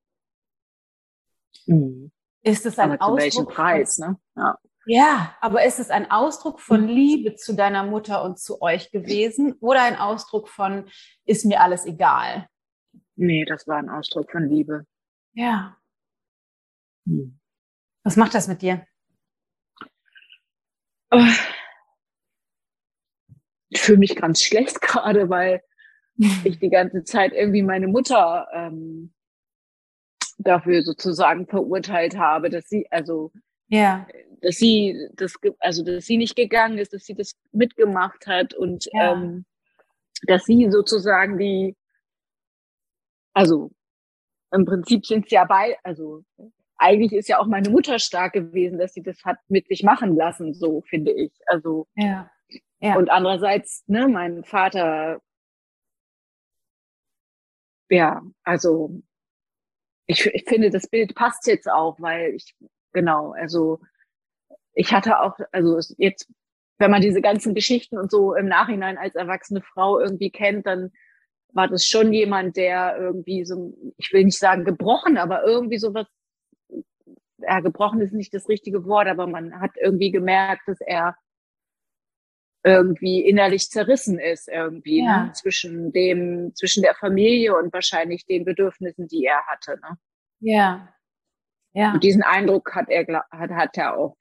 Mhm. Ist es ein Aber zu welchem Ausdruck Preis, von, ne? Ja. Ja, aber ist es ein Ausdruck von Liebe zu deiner Mutter und zu euch gewesen oder ein Ausdruck von, ist mir alles egal? Nee, das war ein Ausdruck von Liebe. Ja. Mhm. Was macht das mit dir? Ich fühle mich ganz schlecht gerade, weil ich die ganze Zeit irgendwie meine Mutter dafür sozusagen verurteilt habe, dass sie, dass sie nicht gegangen ist, dass sie das mitgemacht hat und dass sie sozusagen also im Prinzip sind es ja eigentlich ist ja auch meine Mutter stark gewesen, dass sie das hat mit sich machen lassen, so finde ich. Also Ja. Und andererseits, ne, mein Vater, ja, also ich finde, das Bild passt jetzt auch, weil ich hatte auch, jetzt, wenn man diese ganzen Geschichten und so im Nachhinein als erwachsene Frau irgendwie kennt, dann war das schon jemand, der irgendwie so, ich will nicht sagen gebrochen, aber irgendwie sowas, gebrochen ist nicht das richtige Wort, aber man hat irgendwie gemerkt, dass er irgendwie innerlich zerrissen ist irgendwie, ne? Zwischen der Familie und wahrscheinlich den Bedürfnissen, die er hatte, ne? Ja. Ja. Und diesen Eindruck hat er auch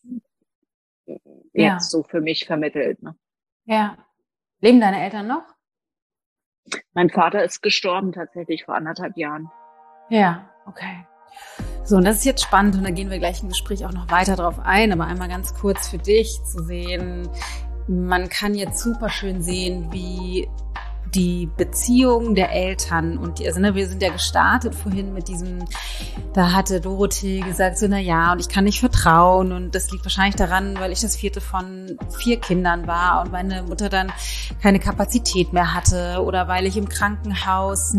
jetzt so für mich vermittelt, ne? Ja. Leben deine Eltern noch? Mein Vater ist gestorben tatsächlich vor 1,5 Jahren. Ja, okay. So, und das ist jetzt spannend und da gehen wir gleich im Gespräch auch noch weiter drauf ein, aber einmal ganz kurz für dich zu sehen, man kann jetzt super schön sehen, wie die Beziehung der Eltern und wir sind ja gestartet vorhin mit diesem, da hatte Dorothee gesagt, so, na ja, und ich kann nicht vertrauen und das liegt wahrscheinlich daran, weil ich das 4. von 4 Kindern war und meine Mutter dann keine Kapazität mehr hatte oder weil ich im Krankenhaus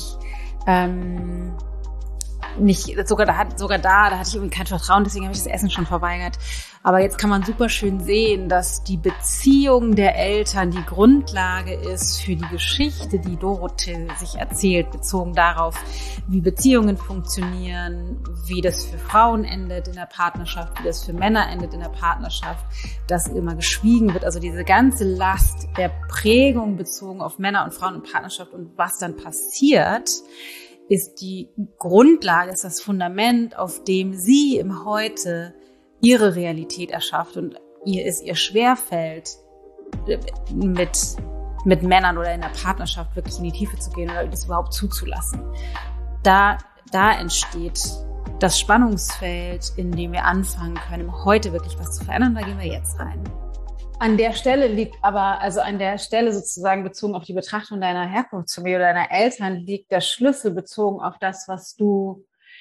da hatte ich irgendwie kein Vertrauen, deswegen habe ich das Essen schon verweigert. Aber jetzt kann man super schön sehen, dass die Beziehung der Eltern die Grundlage ist für die Geschichte, die Dorothee sich erzählt, bezogen darauf, wie Beziehungen funktionieren, wie das für Frauen endet in der Partnerschaft, wie das für Männer endet in der Partnerschaft, dass immer geschwiegen wird. Also diese ganze Last der Prägung bezogen auf Männer und Frauen und Partnerschaft und was dann passiert, ist die Grundlage, ist das Fundament, auf dem sie im Heute ihre Realität erschafft und ihr schwerfällt, mit Männern oder in der Partnerschaft wirklich in die Tiefe zu gehen oder das überhaupt zuzulassen. Da entsteht das Spannungsfeld, in dem wir anfangen können, heute wirklich was zu verändern. Da gehen wir jetzt rein. An der Stelle sozusagen bezogen auf die Betrachtung deiner Herkunftsfamilie oder deiner Eltern liegt der Schlüssel bezogen auf das, was du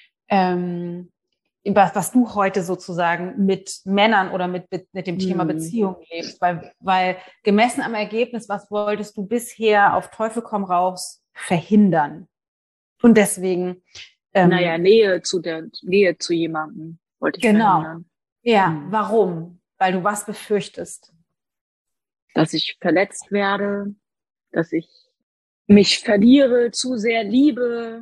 heute sozusagen mit Männern oder mit dem Thema Beziehung lebst. Weil gemessen am Ergebnis, was wolltest du bisher auf Teufel komm raus verhindern? Und deswegen Nähe zu jemandem wollte ich verhindern. Ja, warum? Weil du was befürchtest? Dass ich verletzt werde, dass ich mich verliere, zu sehr liebe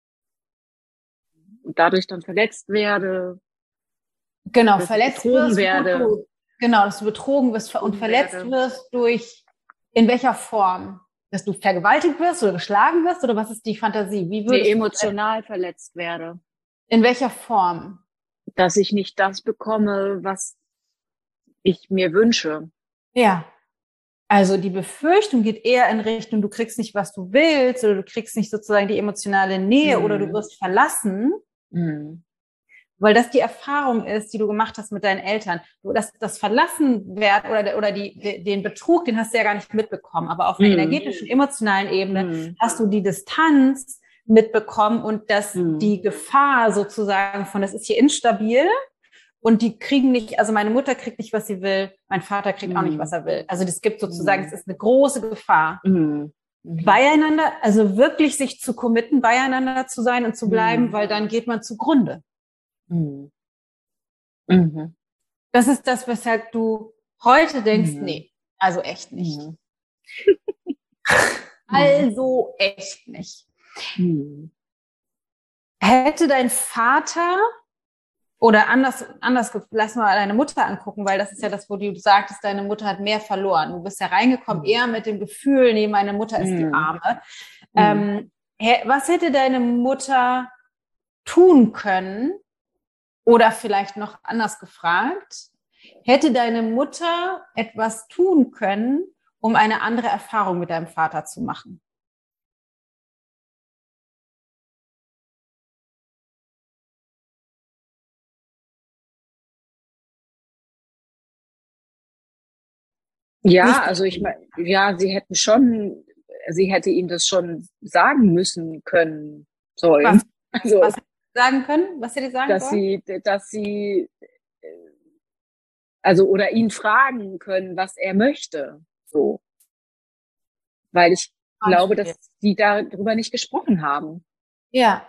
und dadurch dann verletzt werde. Genau, verletzt wirst, werde. Dass du betrogen wirst und verletzt wirst in welcher Form? Dass du vergewaltigt wirst oder geschlagen wirst oder was ist die Fantasie? Wie würdest du emotional verletzt werde. In welcher Form? Dass ich nicht das bekomme, was ich mir wünsche. Ja. Also die Befürchtung geht eher in Richtung, du kriegst nicht, was du willst, oder du kriegst nicht sozusagen die emotionale Nähe oder du wirst verlassen, weil das die Erfahrung ist, die du gemacht hast mit deinen Eltern. Das Verlassenwerden oder den Betrug, den hast du ja gar nicht mitbekommen, aber auf einer energetischen, emotionalen Ebene hast du die Distanz mitbekommen und die Gefahr sozusagen von, das ist hier instabil. Und die kriegen nicht, also meine Mutter kriegt nicht, was sie will, mein Vater kriegt auch nicht, was er will. Also das gibt sozusagen, es ist eine große Gefahr. Beieinander, also wirklich sich zu committen, beieinander zu sein und zu bleiben, weil dann geht man zugrunde. Das ist das, weshalb du heute denkst, nee, also echt nicht. Also echt nicht. Hätte dein Vater oder anders, lass mal deine Mutter angucken, weil das ist ja das, wo du sagtest, deine Mutter hat mehr verloren. Du bist ja reingekommen eher mit dem Gefühl, nee, meine Mutter ist die Arme. Was hätte deine Mutter tun können? Oder vielleicht noch anders gefragt, hätte deine Mutter etwas tun können, um eine andere Erfahrung mit deinem Vater zu machen? Ja, also sie hätte ihm das schon sagen müssen können sollen. Was hätte sie sagen können? Was hätte sie sagen sollen? Oder ihn fragen können, was er möchte, so. Weil ich glaube, dass sie darüber nicht gesprochen haben. Ja.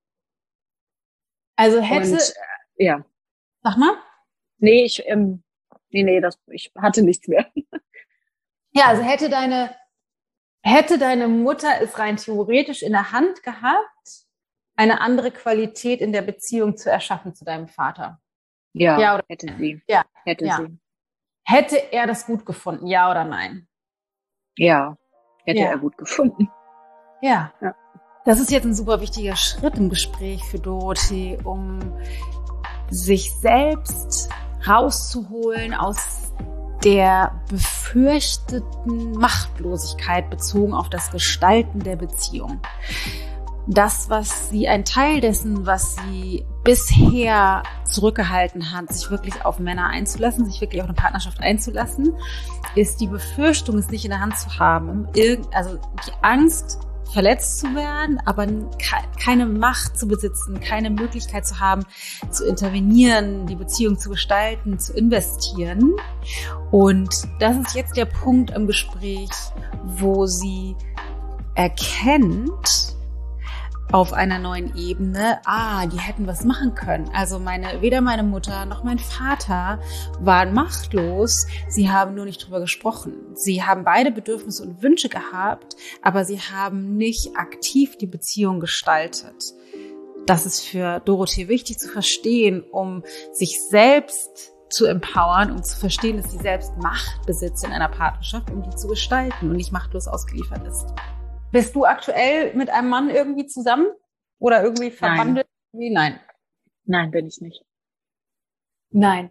Also hätte, Sag mal. Nee, ich hatte nichts mehr. Ja, also hätte deine Mutter es rein theoretisch in der Hand gehabt, eine andere Qualität in der Beziehung zu erschaffen zu deinem Vater? Ja, oder hätte sie. Ja, hätte sie. Hätte er das gut gefunden, ja oder nein? Ja, hätte er gut gefunden. Ja. Das ist jetzt ein super wichtiger Schritt im Gespräch für Dorothee, um sich selbst rauszuholen aus der befürchteten Machtlosigkeit bezogen auf das Gestalten der Beziehung. Ein Teil dessen, was sie bisher zurückgehalten hat, sich wirklich auf Männer einzulassen, sich wirklich auf eine Partnerschaft einzulassen, ist die Befürchtung, es nicht in der Hand zu haben. Also die Angst, verletzt zu werden, aber keine Macht zu besitzen, keine Möglichkeit zu haben, zu intervenieren, die Beziehung zu gestalten, zu investieren. Und das ist jetzt der Punkt im Gespräch, wo sie erkennt, auf einer neuen Ebene, die hätten was machen können. Also weder meine Mutter noch mein Vater waren machtlos. Sie haben nur nicht drüber gesprochen. Sie haben beide Bedürfnisse und Wünsche gehabt, aber sie haben nicht aktiv die Beziehung gestaltet. Das ist für Dorothee wichtig zu verstehen, um sich selbst zu empowern, um zu verstehen, dass sie selbst Macht besitzt in einer Partnerschaft, um die zu gestalten und nicht machtlos ausgeliefert ist. Bist du aktuell mit einem Mann irgendwie zusammen oder irgendwie verwandelt? Nein, bin ich nicht. Nein.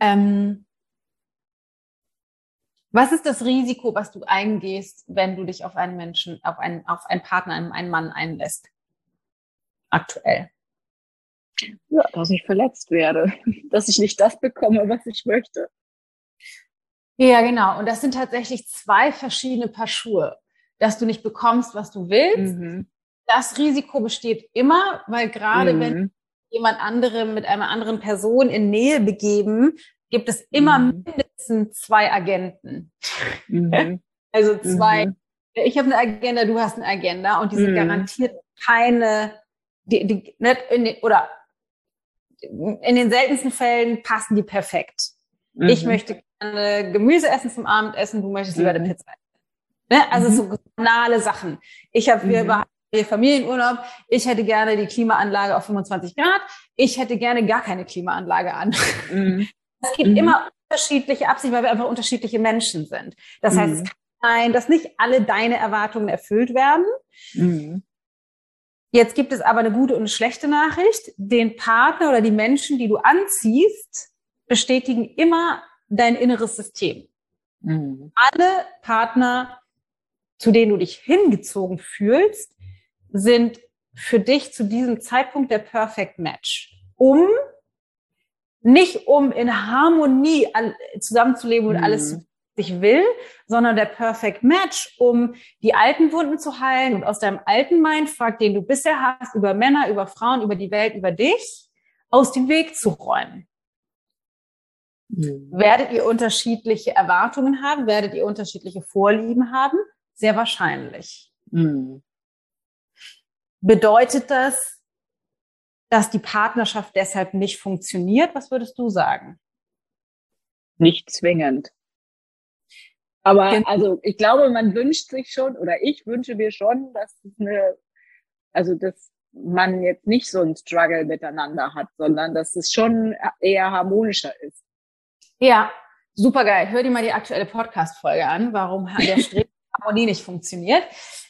Was ist das Risiko, was du eingehst, wenn du dich auf einen Menschen, auf einen Partner, einen Mann einlässt? Aktuell. Ja, dass ich verletzt werde, dass ich nicht das bekomme, was ich möchte. Ja, genau. Und das sind tatsächlich 2 verschiedene Paar Schuhe. Dass du nicht bekommst, was du willst. Das Risiko besteht immer, weil gerade wenn jemand anderem mit einer anderen Person in Nähe begeben, gibt es immer mindestens 2 Agenten. Also 2. Ich habe eine Agenda, du hast eine Agenda und die sind garantiert keine, oder in den seltensten Fällen passen die perfekt. Ich möchte gerne Gemüse essen zum Abendessen, du möchtest lieber eine Pizza essen. Ne? Also so banale Sachen. Wir waren Familienurlaub, ich hätte gerne die Klimaanlage auf 25 Grad, ich hätte gerne gar keine Klimaanlage an. Es gibt immer unterschiedliche Absichten, weil wir einfach unterschiedliche Menschen sind. Das heißt, es kann sein, dass nicht alle deine Erwartungen erfüllt werden. Jetzt gibt es aber eine gute und eine schlechte Nachricht. Den Partner oder die Menschen, die du anziehst, bestätigen immer dein inneres System. Alle Partner, zu denen du dich hingezogen fühlst, sind für dich zu diesem Zeitpunkt der Perfect Match. Nicht um in Harmonie zusammenzuleben und alles zu ich will, sondern der Perfect Match, um die alten Wunden zu heilen und aus deinem alten Mindfuck, den du bisher hast, über Männer, über Frauen, über die Welt, über dich, aus dem Weg zu räumen. Werdet ihr unterschiedliche Erwartungen haben? Werdet ihr unterschiedliche Vorlieben haben? Sehr wahrscheinlich. Bedeutet das, dass die Partnerschaft deshalb nicht funktioniert? Was würdest du sagen? Nicht zwingend. Aber also ich glaube, man wünscht sich schon, oder ich wünsche mir schon, dass dass man jetzt nicht so einen Struggle miteinander hat, sondern dass es schon eher harmonischer ist. Ja, super geil. Hör dir mal die aktuelle Podcast-Folge an, warum der Streben Harmonie nicht funktioniert.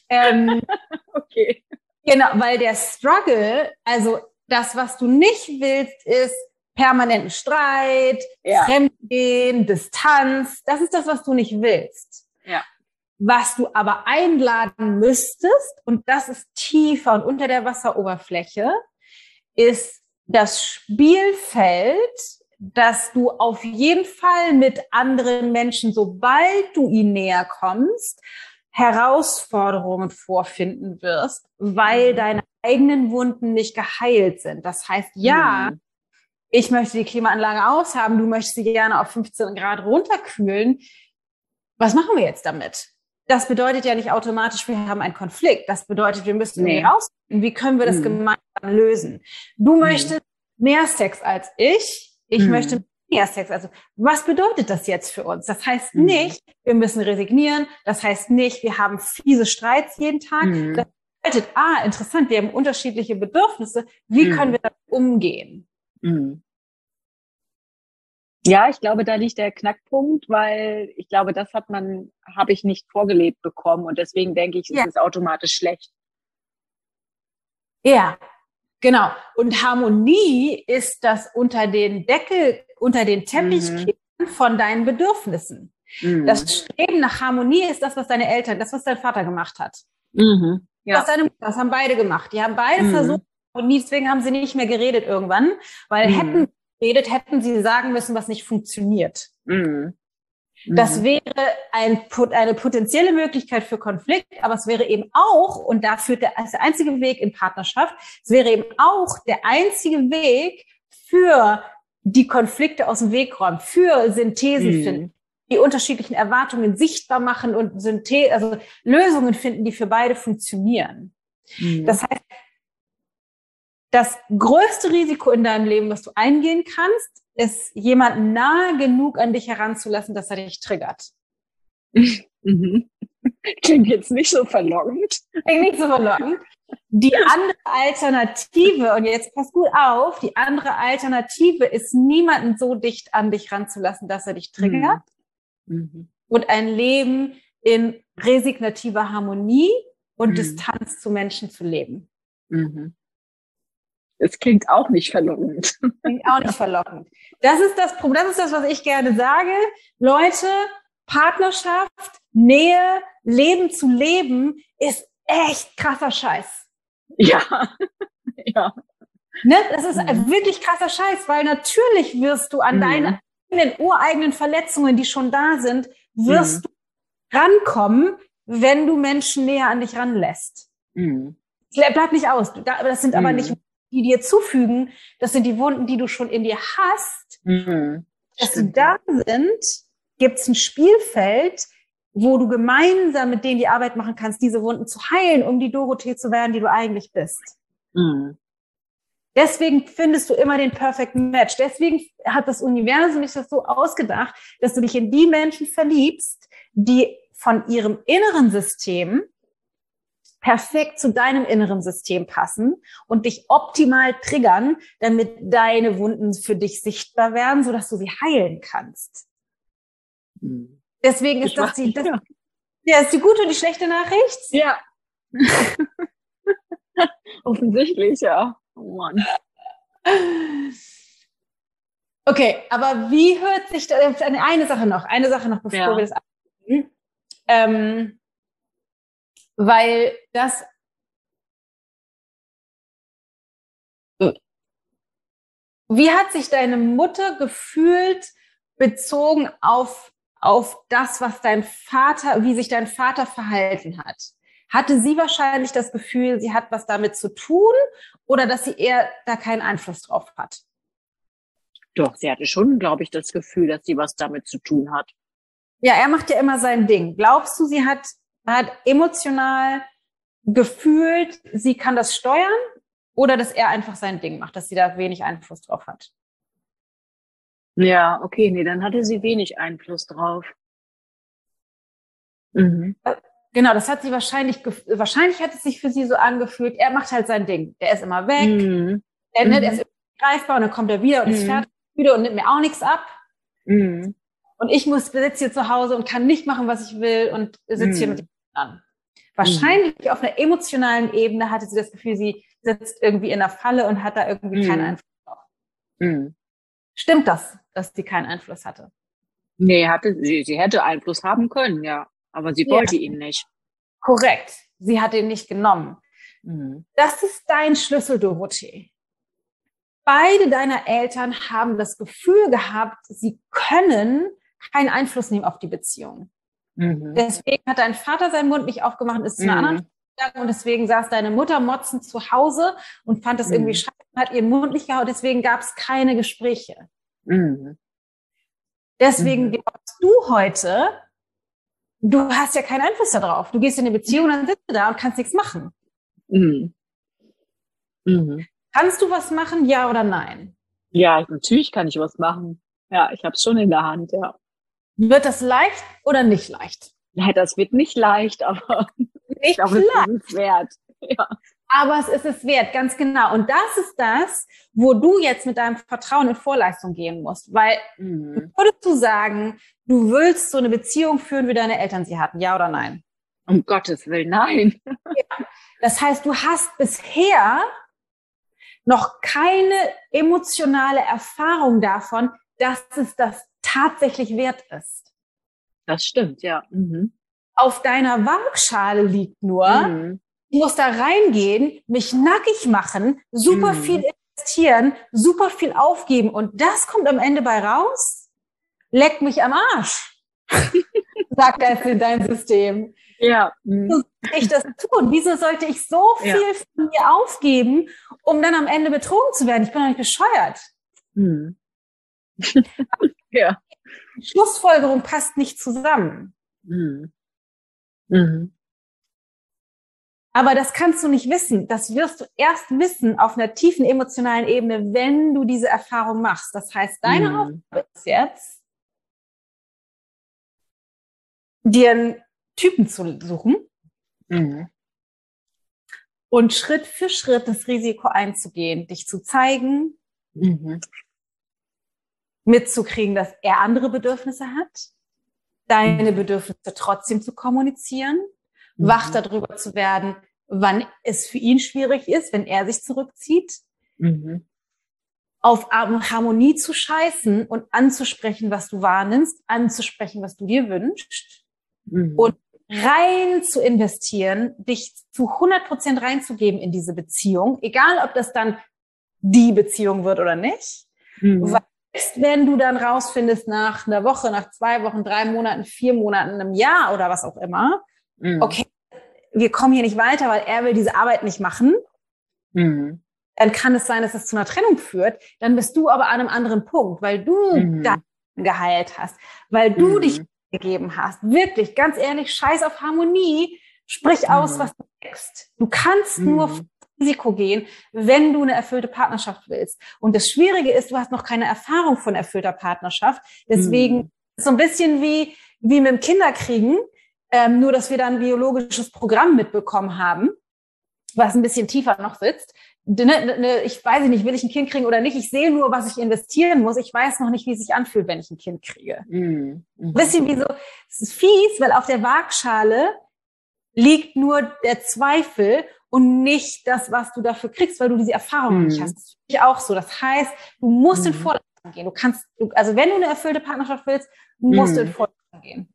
Okay. Genau, weil der Struggle, also das, was du nicht willst, ist permanenten Streit, Fremdgehen, Distanz. Das ist das, was du nicht willst. Ja. Was du aber einladen müsstest, und das ist tiefer und unter der Wasseroberfläche, ist das Spielfeld, dass du auf jeden Fall mit anderen Menschen, sobald du ihnen näher kommst, Herausforderungen vorfinden wirst, weil deine eigenen Wunden nicht geheilt sind. Das heißt, ich möchte die Klimaanlage aushaben, du möchtest sie gerne auf 15 Grad runterkühlen. Was machen wir jetzt damit? Das bedeutet ja nicht automatisch, wir haben einen Konflikt. Das bedeutet, wir müssen irgendwie rausfinden, wie können wir das gemeinsam lösen. Du möchtest mehr Sex als ich möchte mehr Sex. Also was bedeutet das jetzt für uns? Das heißt nicht, wir müssen resignieren. Das heißt nicht, wir haben fiese Streits jeden Tag. Das bedeutet, interessant, wir haben unterschiedliche Bedürfnisse. Wie können wir damit umgehen? Ja, ich glaube, da liegt der Knackpunkt, weil ich glaube, das habe ich nicht vorgelebt bekommen und deswegen denke ich, es ist automatisch schlecht. Ja, genau. Und Harmonie ist das unter den Teppich von deinen Bedürfnissen. Das Streben nach Harmonie ist das, was was dein Vater gemacht hat. Was deine Mutter, das haben beide gemacht. Die haben beide versucht, Harmonie, deswegen haben sie nicht mehr geredet irgendwann, weil hätten sie sagen müssen, was nicht funktioniert. Das wäre eine potenzielle Möglichkeit für Konflikt, aber es wäre eben auch, und da führt der einzige Weg in Partnerschaft, es wäre eben auch der einzige Weg für die Konflikte aus dem Weg räumen, für Synthesen finden, die unterschiedlichen Erwartungen sichtbar machen und also Lösungen finden, die für beide funktionieren. Das heißt, das größte Risiko in deinem Leben, was du eingehen kannst, ist, jemanden nahe genug an dich heranzulassen, dass er dich triggert. Klingt jetzt nicht so verlockend. Die andere Alternative, und jetzt pass gut auf, die andere Alternative ist, niemanden so dicht an dich ranzulassen, dass er dich triggert. Und ein Leben in resignativer Harmonie und Distanz zu Menschen zu leben. Es klingt auch nicht verlockend. Klingt auch nicht verlockend. Das ist das Problem, das ist das, was ich gerne sage. Leute, Partnerschaft, Nähe, Leben zu leben, ist echt krasser Scheiß. Ja, ja. Ne? Das ist wirklich krasser Scheiß, weil natürlich wirst du an deine ureigenen Verletzungen, die schon da sind, wirst du rankommen, wenn du Menschen näher an dich ranlässt. Bleibt nicht aus. Das sind aber nicht, die dir zufügen, das sind die Wunden, die du schon in dir hast. Dass sie da sind, gibt's ein Spielfeld, wo du gemeinsam mit denen die Arbeit machen kannst, diese Wunden zu heilen, um die Dorothee zu werden, die du eigentlich bist. Deswegen findest du immer den Perfect Match. Deswegen hat das Universum sich das so ausgedacht, dass du dich in die Menschen verliebst, die von ihrem inneren System perfekt zu deinem inneren System passen und dich optimal triggern, damit deine Wunden für dich sichtbar werden, sodass du sie heilen kannst. Deswegen ist das ist die gute und die schlechte Nachricht. Ja. Offensichtlich, ja. Oh Mann. Okay, aber wie hört sich das, eine Sache noch, bevor wir das abschließen. Weil das wie hat sich deine Mutter gefühlt bezogen auf das, was wie sich dein Vater verhalten hat? Hatte sie wahrscheinlich das Gefühl, sie hat was damit zu tun oder dass sie eher da keinen Einfluss drauf hat? Doch, sie hatte schon, glaube ich, das Gefühl, dass sie was damit zu tun hat. Ja, er macht ja immer sein Ding. Glaubst du, sie hat emotional gefühlt, sie kann das steuern oder dass er einfach sein Ding macht, dass sie da wenig Einfluss drauf hat? Ja, okay, nee, dann hatte sie wenig Einfluss drauf. Genau, das hat sie wahrscheinlich hat es sich für sie so angefühlt, er macht halt sein Ding. Der ist immer weg, der ist greifbar und dann kommt er wieder und ist fertig wieder und nimmt mir auch nichts ab. Und ich sitze hier zu Hause und kann nicht machen, was ich will und sitze hier mit dem an. Wahrscheinlich auf einer emotionalen Ebene hatte sie das Gefühl, sie sitzt irgendwie in der Falle und hat da irgendwie keinen Einfluss drauf. Stimmt das, dass sie keinen Einfluss hatte? Nee, sie hätte Einfluss haben können, ja. Aber sie wollte ihn nicht. Korrekt. Sie hat ihn nicht genommen. Das ist dein Schlüssel, Dorothee. Beide deiner Eltern haben das Gefühl gehabt, sie können keinen Einfluss nehmen auf die Beziehung. Deswegen hat dein Vater seinen Mund nicht aufgemacht und ist zu einer anderen gegangen und deswegen saß deine Mutter motzend zu Hause und fand das irgendwie scheiße, hat ihren Mund nicht gehauen, deswegen gab es keine Gespräche. Deswegen glaubst du heute, du hast ja keinen Einfluss darauf. Du gehst in eine Beziehung und dann sitzt du da und kannst nichts machen. Kannst du was machen, ja oder nein? Ja, natürlich kann ich was machen. Ja, ich habe es schon in der Hand, ja. Wird das leicht oder nicht leicht? Ja, das wird nicht leicht, aber ich glaube, es ist es wert. Ja. Aber es ist es wert, ganz genau. Und das ist das, wo du jetzt mit deinem Vertrauen in Vorleistung gehen musst. Weil würdest du sagen, du willst so eine Beziehung führen, wie deine Eltern sie hatten, ja oder nein? Um Gottes Willen, nein. Ja. Das heißt, du hast bisher noch keine emotionale Erfahrung davon, dass es das tatsächlich wert ist. Das stimmt, ja. Auf deiner Waagschale liegt nur, ich muss da reingehen, mich nackig machen, super viel investieren, super viel aufgeben und das kommt am Ende bei raus? Leck mich am Arsch, sagt das in dein System. Ja. Wieso soll ich das tun? Wieso sollte ich so viel von mir aufgeben, um dann am Ende betrogen zu werden? Ich bin doch nicht bescheuert. Ja. Die Schlussfolgerung passt nicht zusammen. Aber das kannst du nicht wissen. Das wirst du erst wissen auf einer tiefen emotionalen Ebene, wenn du diese Erfahrung machst. Das heißt, deine Aufgabe ist jetzt, dir einen Typen zu suchen und Schritt für Schritt das Risiko einzugehen, dich zu zeigen, mitzukriegen, dass er andere Bedürfnisse hat, deine Bedürfnisse trotzdem zu kommunizieren, wach darüber zu werden, wann es für ihn schwierig ist, wenn er sich zurückzieht, auf Harmonie zu scheißen und anzusprechen, was du wahrnimmst, anzusprechen, was du dir wünschst und rein zu investieren, dich zu 100% reinzugeben in diese Beziehung, egal ob das dann die Beziehung wird oder nicht. Weil wenn du dann rausfindest nach einer Woche, nach 2 Wochen, 3 Monaten, 4 Monaten, einem Jahr oder was auch immer, okay, wir kommen hier nicht weiter, weil er will diese Arbeit nicht machen, dann kann es sein, dass es zu einer Trennung führt. Dann bist du aber an einem anderen Punkt, weil du da geheilt hast, weil du dich gegeben hast. Wirklich, ganz ehrlich, scheiß auf Harmonie, sprich aus, was du denkst. Du kannst nur auf Risiko gehen, wenn du eine erfüllte Partnerschaft willst. Und das Schwierige ist, du hast noch keine Erfahrung von erfüllter Partnerschaft. Deswegen so ein bisschen wie mit dem Kinderkriegen, nur dass wir da ein biologisches Programm mitbekommen haben, was ein bisschen tiefer noch sitzt. Ich weiß nicht, will ich ein Kind kriegen oder nicht. Ich sehe nur, was ich investieren muss. Ich weiß noch nicht, wie es sich anfühlt, wenn ich ein Kind kriege. Ein bisschen wie so, es ist fies, weil auf der Waagschale liegt nur der Zweifel und nicht das, was du dafür kriegst, weil du diese Erfahrung nicht hast. Das ist für mich auch so. Das heißt, du musst in Vorleistung gehen. Also wenn du eine erfüllte Partnerschaft willst, musst du in Vorleistung gehen.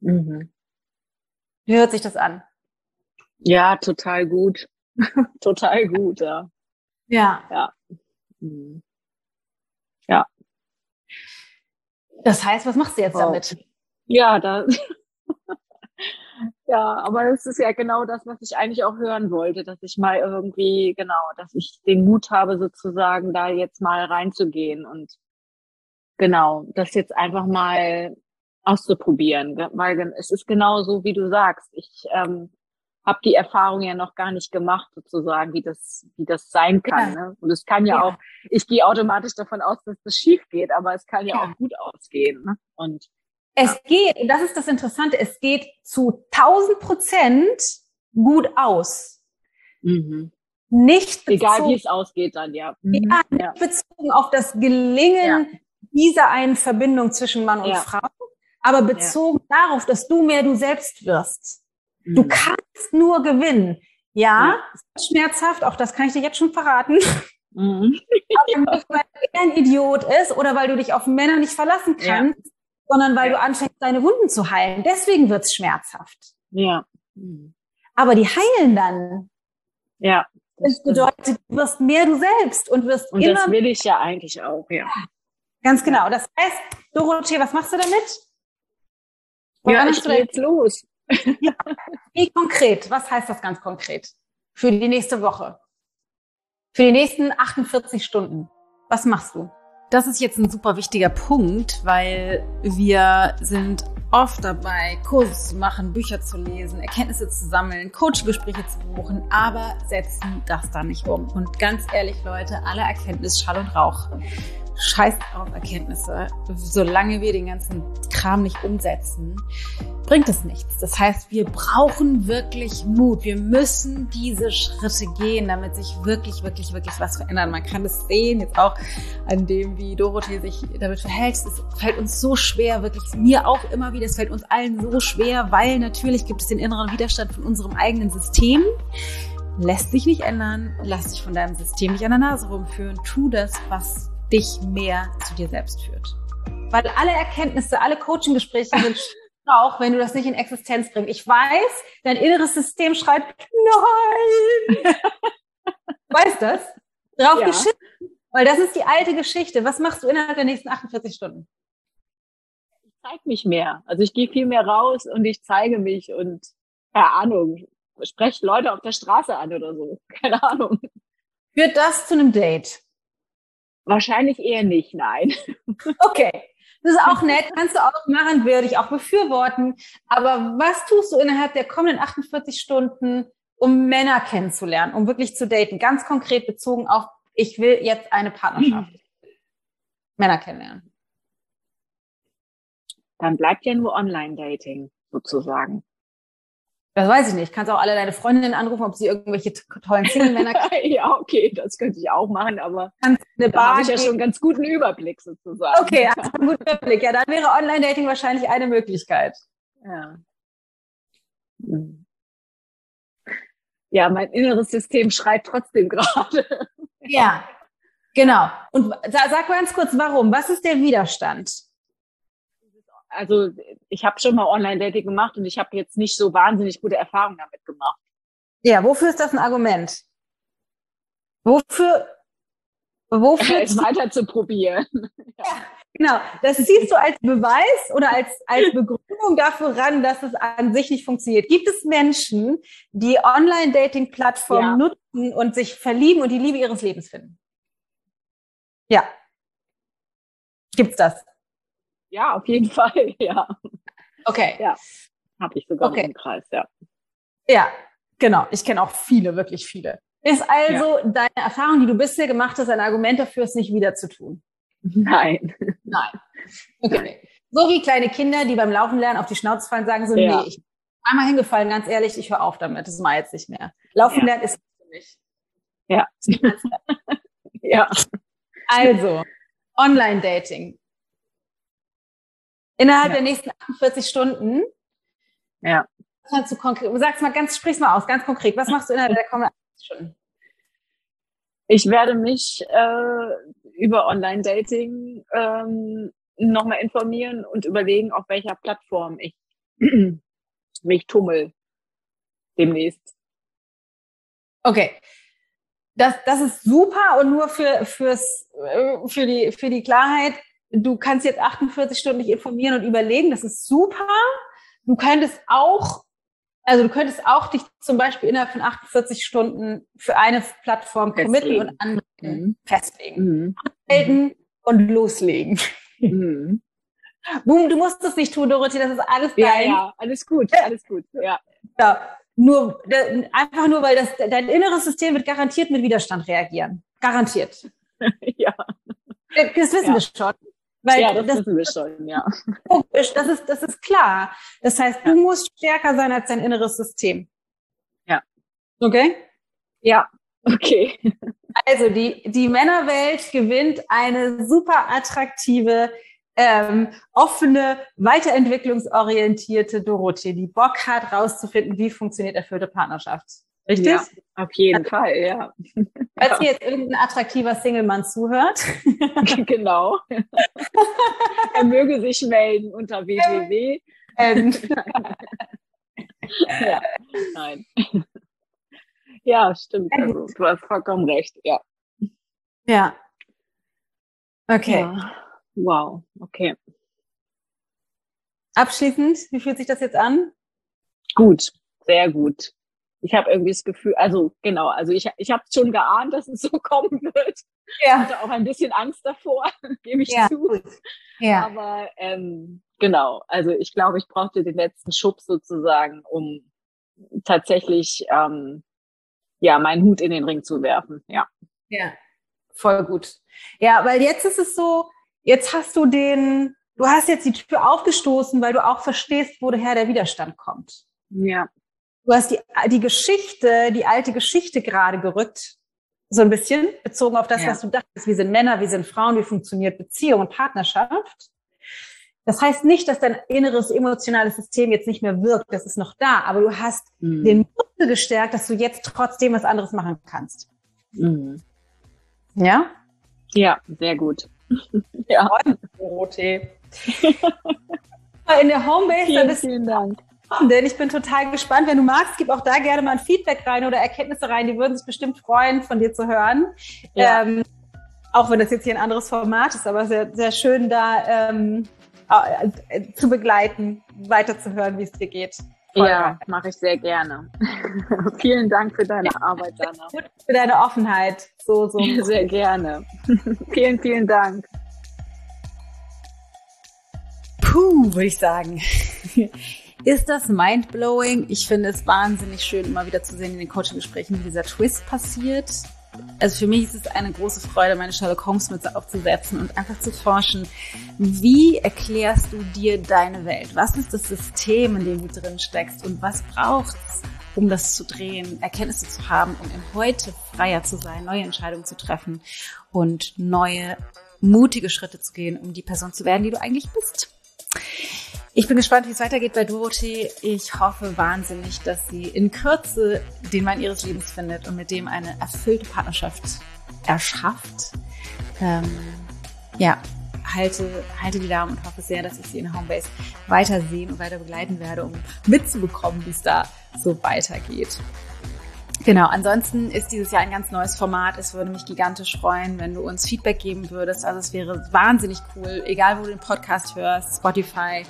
Wie hört sich das an? Ja, total gut. Total gut, ja. Ja. Ja. Das heißt, was machst du jetzt damit? Ja, ja, aber das ist ja genau das, was ich eigentlich auch hören wollte, dass ich mal irgendwie, dass ich den Mut habe, sozusagen da jetzt mal reinzugehen und das jetzt einfach mal auszuprobieren, weil es ist genau so, wie du sagst. Ich habe die Erfahrung ja noch gar nicht gemacht, sozusagen, wie das sein kann. Ne? Und es kann ja auch, ich gehe automatisch davon aus, dass das schief geht, aber es kann ja auch gut ausgehen. Ne? Und es geht, und das ist das Interessante, es geht zu 1000% gut aus. Nicht bezogen, egal wie es ausgeht dann, ja. Nicht bezogen auf das Gelingen dieser einen Verbindung zwischen Mann und Frau, aber bezogen darauf, dass du mehr du selbst wirst. Du kannst nur gewinnen. Ja, es ist schmerzhaft, auch das kann ich dir jetzt schon verraten. Aber nicht, weil er ein Idiot ist oder weil du dich auf Männer nicht verlassen kannst, sondern weil du anfängst, deine Wunden zu heilen. Deswegen wird's schmerzhaft. Ja. Aber die heilen dann. Ja. Das bedeutet, du wirst mehr du selbst und wirst und immer... das will ich ja eigentlich auch, Ganz genau. Das heißt, Dorothee, was machst du damit? Ich gehe jetzt los. Wie konkret? Was heißt das ganz konkret? Für die nächste Woche? Für die nächsten 48 Stunden? Was machst du? Das ist jetzt ein super wichtiger Punkt, weil wir sind oft dabei, Kurse zu machen, Bücher zu lesen, Erkenntnisse zu sammeln, Coachgespräche zu buchen, aber setzen das dann nicht um. Und ganz ehrlich, Leute, alle Erkenntnis Schall und Rauch. Scheiß auf Erkenntnisse. Solange wir den ganzen Kram nicht umsetzen, bringt es nichts. Das heißt, wir brauchen wirklich Mut. Wir müssen diese Schritte gehen, damit sich wirklich, wirklich, wirklich was verändert. Man kann es sehen, jetzt auch an dem, wie Dorothee sich damit verhält. Es fällt uns so schwer, wirklich mir auch immer wieder, es fällt uns allen so schwer, weil natürlich gibt es den inneren Widerstand von unserem eigenen System. Lässt sich nicht ändern, lass dich von deinem System nicht an der Nase rumführen. Tu das, was dich mehr zu dir selbst führt. Weil alle Erkenntnisse, alle Coaching-Gespräche sind auch, wenn du das nicht in Existenz bringst. Ich weiß, dein inneres System schreit, nein! Weißt das? Drauf geschissen. Weil das ist die alte Geschichte. Was machst du innerhalb der nächsten 48 Stunden? Ich zeige mich mehr. Also ich gehe viel mehr raus und ich zeige mich und, keine Ahnung, spreche Leute auf der Straße an oder so. Keine Ahnung. Führt das zu einem Date? Wahrscheinlich eher nicht, nein. Okay, das ist auch nett, kannst du auch machen, würde ich auch befürworten. Aber was tust du innerhalb der kommenden 48 Stunden, um Männer kennenzulernen, um wirklich zu daten? Ganz konkret bezogen auf, ich will jetzt eine Partnerschaft. Männer kennenlernen. Dann bleibt ja nur Online-Dating sozusagen. Das weiß ich nicht. Kannst auch alle deine Freundinnen anrufen, ob sie irgendwelche tollen Single-Männer kennen. Ja, okay, das könnte ich auch machen, aber da habe ich ja schon einen ganz guten Überblick sozusagen. Okay, hast einen guten Überblick. Ja, dann wäre Online-Dating wahrscheinlich eine Möglichkeit. Ja. Ja, mein inneres System schreit trotzdem gerade. Ja, Genau. Und sag ganz kurz, warum? Was ist der Widerstand? Also ich habe schon mal Online-Dating gemacht und ich habe jetzt nicht so wahnsinnig gute Erfahrungen damit gemacht. Ja, wofür ist das ein Argument? Wofür Es weiter zu probieren. Ja, genau. Das ziehst du als Beweis oder als Begründung dafür ran, dass es an sich nicht funktioniert. Gibt es Menschen, die Online-Dating-Plattformen nutzen und sich verlieben und die Liebe ihres Lebens finden? Ja. Gibt's das? Ja, auf jeden Fall, ja. Okay. Ja, habe ich sogar im Kreis, ja. Ja, genau. Ich kenne auch viele, wirklich viele. Ist also deine Erfahrung, die du bisher gemacht hast, ein Argument dafür, es nicht wieder zu tun? Nein. Nein. Okay. Nein. So wie kleine Kinder, die beim Laufen lernen, auf die Schnauze fallen, sagen so, nee, ich bin einmal hingefallen, ganz ehrlich, ich höre auf damit, das mache ich jetzt nicht mehr. Laufen lernen ist für mich. Ja. Ja. Also, Online-Dating. Innerhalb der nächsten 48 Stunden. Ja. Kannst du konkret, sprich's mal aus, ganz konkret. Was machst du innerhalb der kommenden 48 Stunden? Ich werde mich über Online-Dating nochmal informieren und überlegen, auf welcher Plattform ich mich tummel demnächst. Okay. Das ist super und nur für die Klarheit, du kannst jetzt 48 Stunden dich informieren und überlegen, das ist super. Du könntest auch dich zum Beispiel innerhalb von 48 Stunden für eine Plattform committen und anmelden, festlegen. Anmelden und loslegen. Boom, du musst das nicht tun, Dorothee, das ist alles dein. Ja, alles gut, ja. Einfach nur, weil dein inneres System wird garantiert mit Widerstand reagieren. Garantiert. Ja. Das wissen wir schon. Weil das wissen wir schon, ja. Das ist klar. Das heißt, du musst stärker sein als dein inneres System. Ja. Okay? Ja, okay. Also die Männerwelt gewinnt eine super attraktive, offene, weiterentwicklungsorientierte Dorothee, die Bock hat, rauszufinden, wie funktioniert erfüllte Partnerschaft. Richtig? Ja, auf jeden Fall, ja. Falls hier jetzt irgendein attraktiver Single-Mann zuhört. Genau. Er möge sich melden unter www. Ja, nein. Ja, stimmt. Also, du hast vollkommen recht, ja. Ja. Okay. Ja. Wow, okay. Abschließend, wie fühlt sich das jetzt an? Gut, sehr gut. Ich habe irgendwie das Gefühl, ich habe schon geahnt, dass es so kommen wird. Ja. Ich hatte auch ein bisschen Angst davor, gebe ich zu. Gut. Ja. Aber genau, also ich glaube, ich brauchte den letzten Schub sozusagen, um tatsächlich meinen Hut in den Ring zu werfen. Ja. Ja, voll gut. Ja, weil jetzt ist es so, jetzt hast du hast jetzt die Tür aufgestoßen, weil du auch verstehst, woher der Widerstand kommt. Ja. Du hast die alte Geschichte gerade gerückt, so ein bisschen, bezogen auf das, was du dachtest. Wir sind Männer, wir sind Frauen, wie funktioniert Beziehung und Partnerschaft. Das heißt nicht, dass dein inneres emotionales System jetzt nicht mehr wirkt, das ist noch da, aber du hast den Muskel gestärkt, dass du jetzt trotzdem was anderes machen kannst. Mhm. Ja? Ja, sehr gut. Ja. Dorothee. In der Homebase, vielen Dank. Denn ich bin total gespannt. Wenn du magst, gib auch da gerne mal ein Feedback rein oder Erkenntnisse rein. Die würden sich bestimmt freuen, von dir zu hören. Ja. Auch wenn das jetzt hier ein anderes Format ist, aber sehr, sehr schön da zu begleiten, weiterzuhören, wie es dir geht. Ja, mache ich sehr gerne. Vielen Dank für deine Arbeit, Dana. Für deine Offenheit. So. Sehr gerne. Vielen, vielen Dank. Puh, würde ich sagen. Ist das mindblowing? Ich finde es wahnsinnig schön, immer wieder zu sehen in den Coaching-Gesprächen, wie dieser Twist passiert. Also für mich ist es eine große Freude, meine Sherlock Holmes-Mütze aufzusetzen und einfach zu forschen, wie erklärst du dir deine Welt? Was ist das System, in dem du drin steckst und was braucht's, um das zu drehen, Erkenntnisse zu haben, um im Heute freier zu sein, neue Entscheidungen zu treffen und neue, mutige Schritte zu gehen, um die Person zu werden, die du eigentlich bist. Ich bin gespannt, wie es weitergeht bei Dorothee. Ich hoffe wahnsinnig, dass sie in Kürze den Mann ihres Lebens findet und mit dem eine erfüllte Partnerschaft erschafft. halte die Daumen und hoffe sehr, dass ich sie in Homebase weiter sehen und weiter begleiten werde, um mitzubekommen, wie es da so weitergeht. Genau, ansonsten ist dieses Jahr ein ganz neues Format. Es würde mich gigantisch freuen, wenn du uns Feedback geben würdest. Also es wäre wahnsinnig cool, egal wo du den Podcast hörst, Spotify,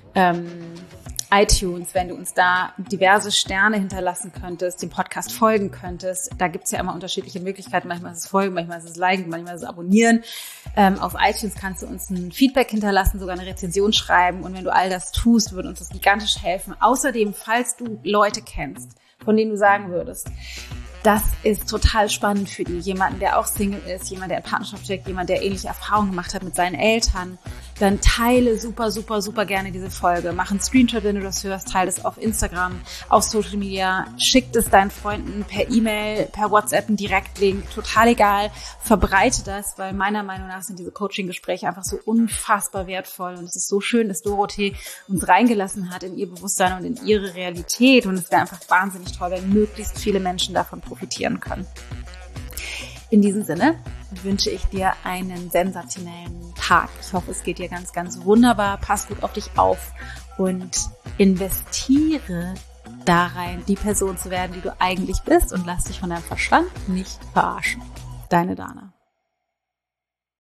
iTunes, wenn du uns da diverse Sterne hinterlassen könntest, dem Podcast folgen könntest. Da gibt's ja immer unterschiedliche Möglichkeiten. Manchmal ist es folgen, manchmal ist es liken, manchmal ist es abonnieren. Auf iTunes kannst du uns ein Feedback hinterlassen, sogar eine Rezension schreiben. Und wenn du all das tust, würde uns das gigantisch helfen. Außerdem, falls du Leute kennst, von denen du sagen würdest, das ist total spannend für die. Jemanden, der auch Single ist, jemand, der in Partnerschaft steckt, jemand, der ähnliche Erfahrungen gemacht hat mit seinen Eltern, dann teile super gerne diese Folge. Mach einen Screenshot, wenn du das hörst, teile es auf Instagram, auf Social Media, schick es deinen Freunden per E-Mail, per WhatsApp, einen Direktlink, total egal. Verbreite das, weil meiner Meinung nach sind diese Coaching-Gespräche einfach so unfassbar wertvoll und es ist so schön, dass Dorothee uns reingelassen hat in ihr Bewusstsein und in ihre Realität und es wäre einfach wahnsinnig toll, wenn möglichst viele Menschen davon profitieren können. In diesem Sinne wünsche ich dir einen sensationellen Tag. Ich hoffe, es geht dir ganz wunderbar. Pass gut auf dich auf und investiere da rein, die Person zu werden, die du eigentlich bist und lass dich von deinem Verstand nicht verarschen. Deine Dana.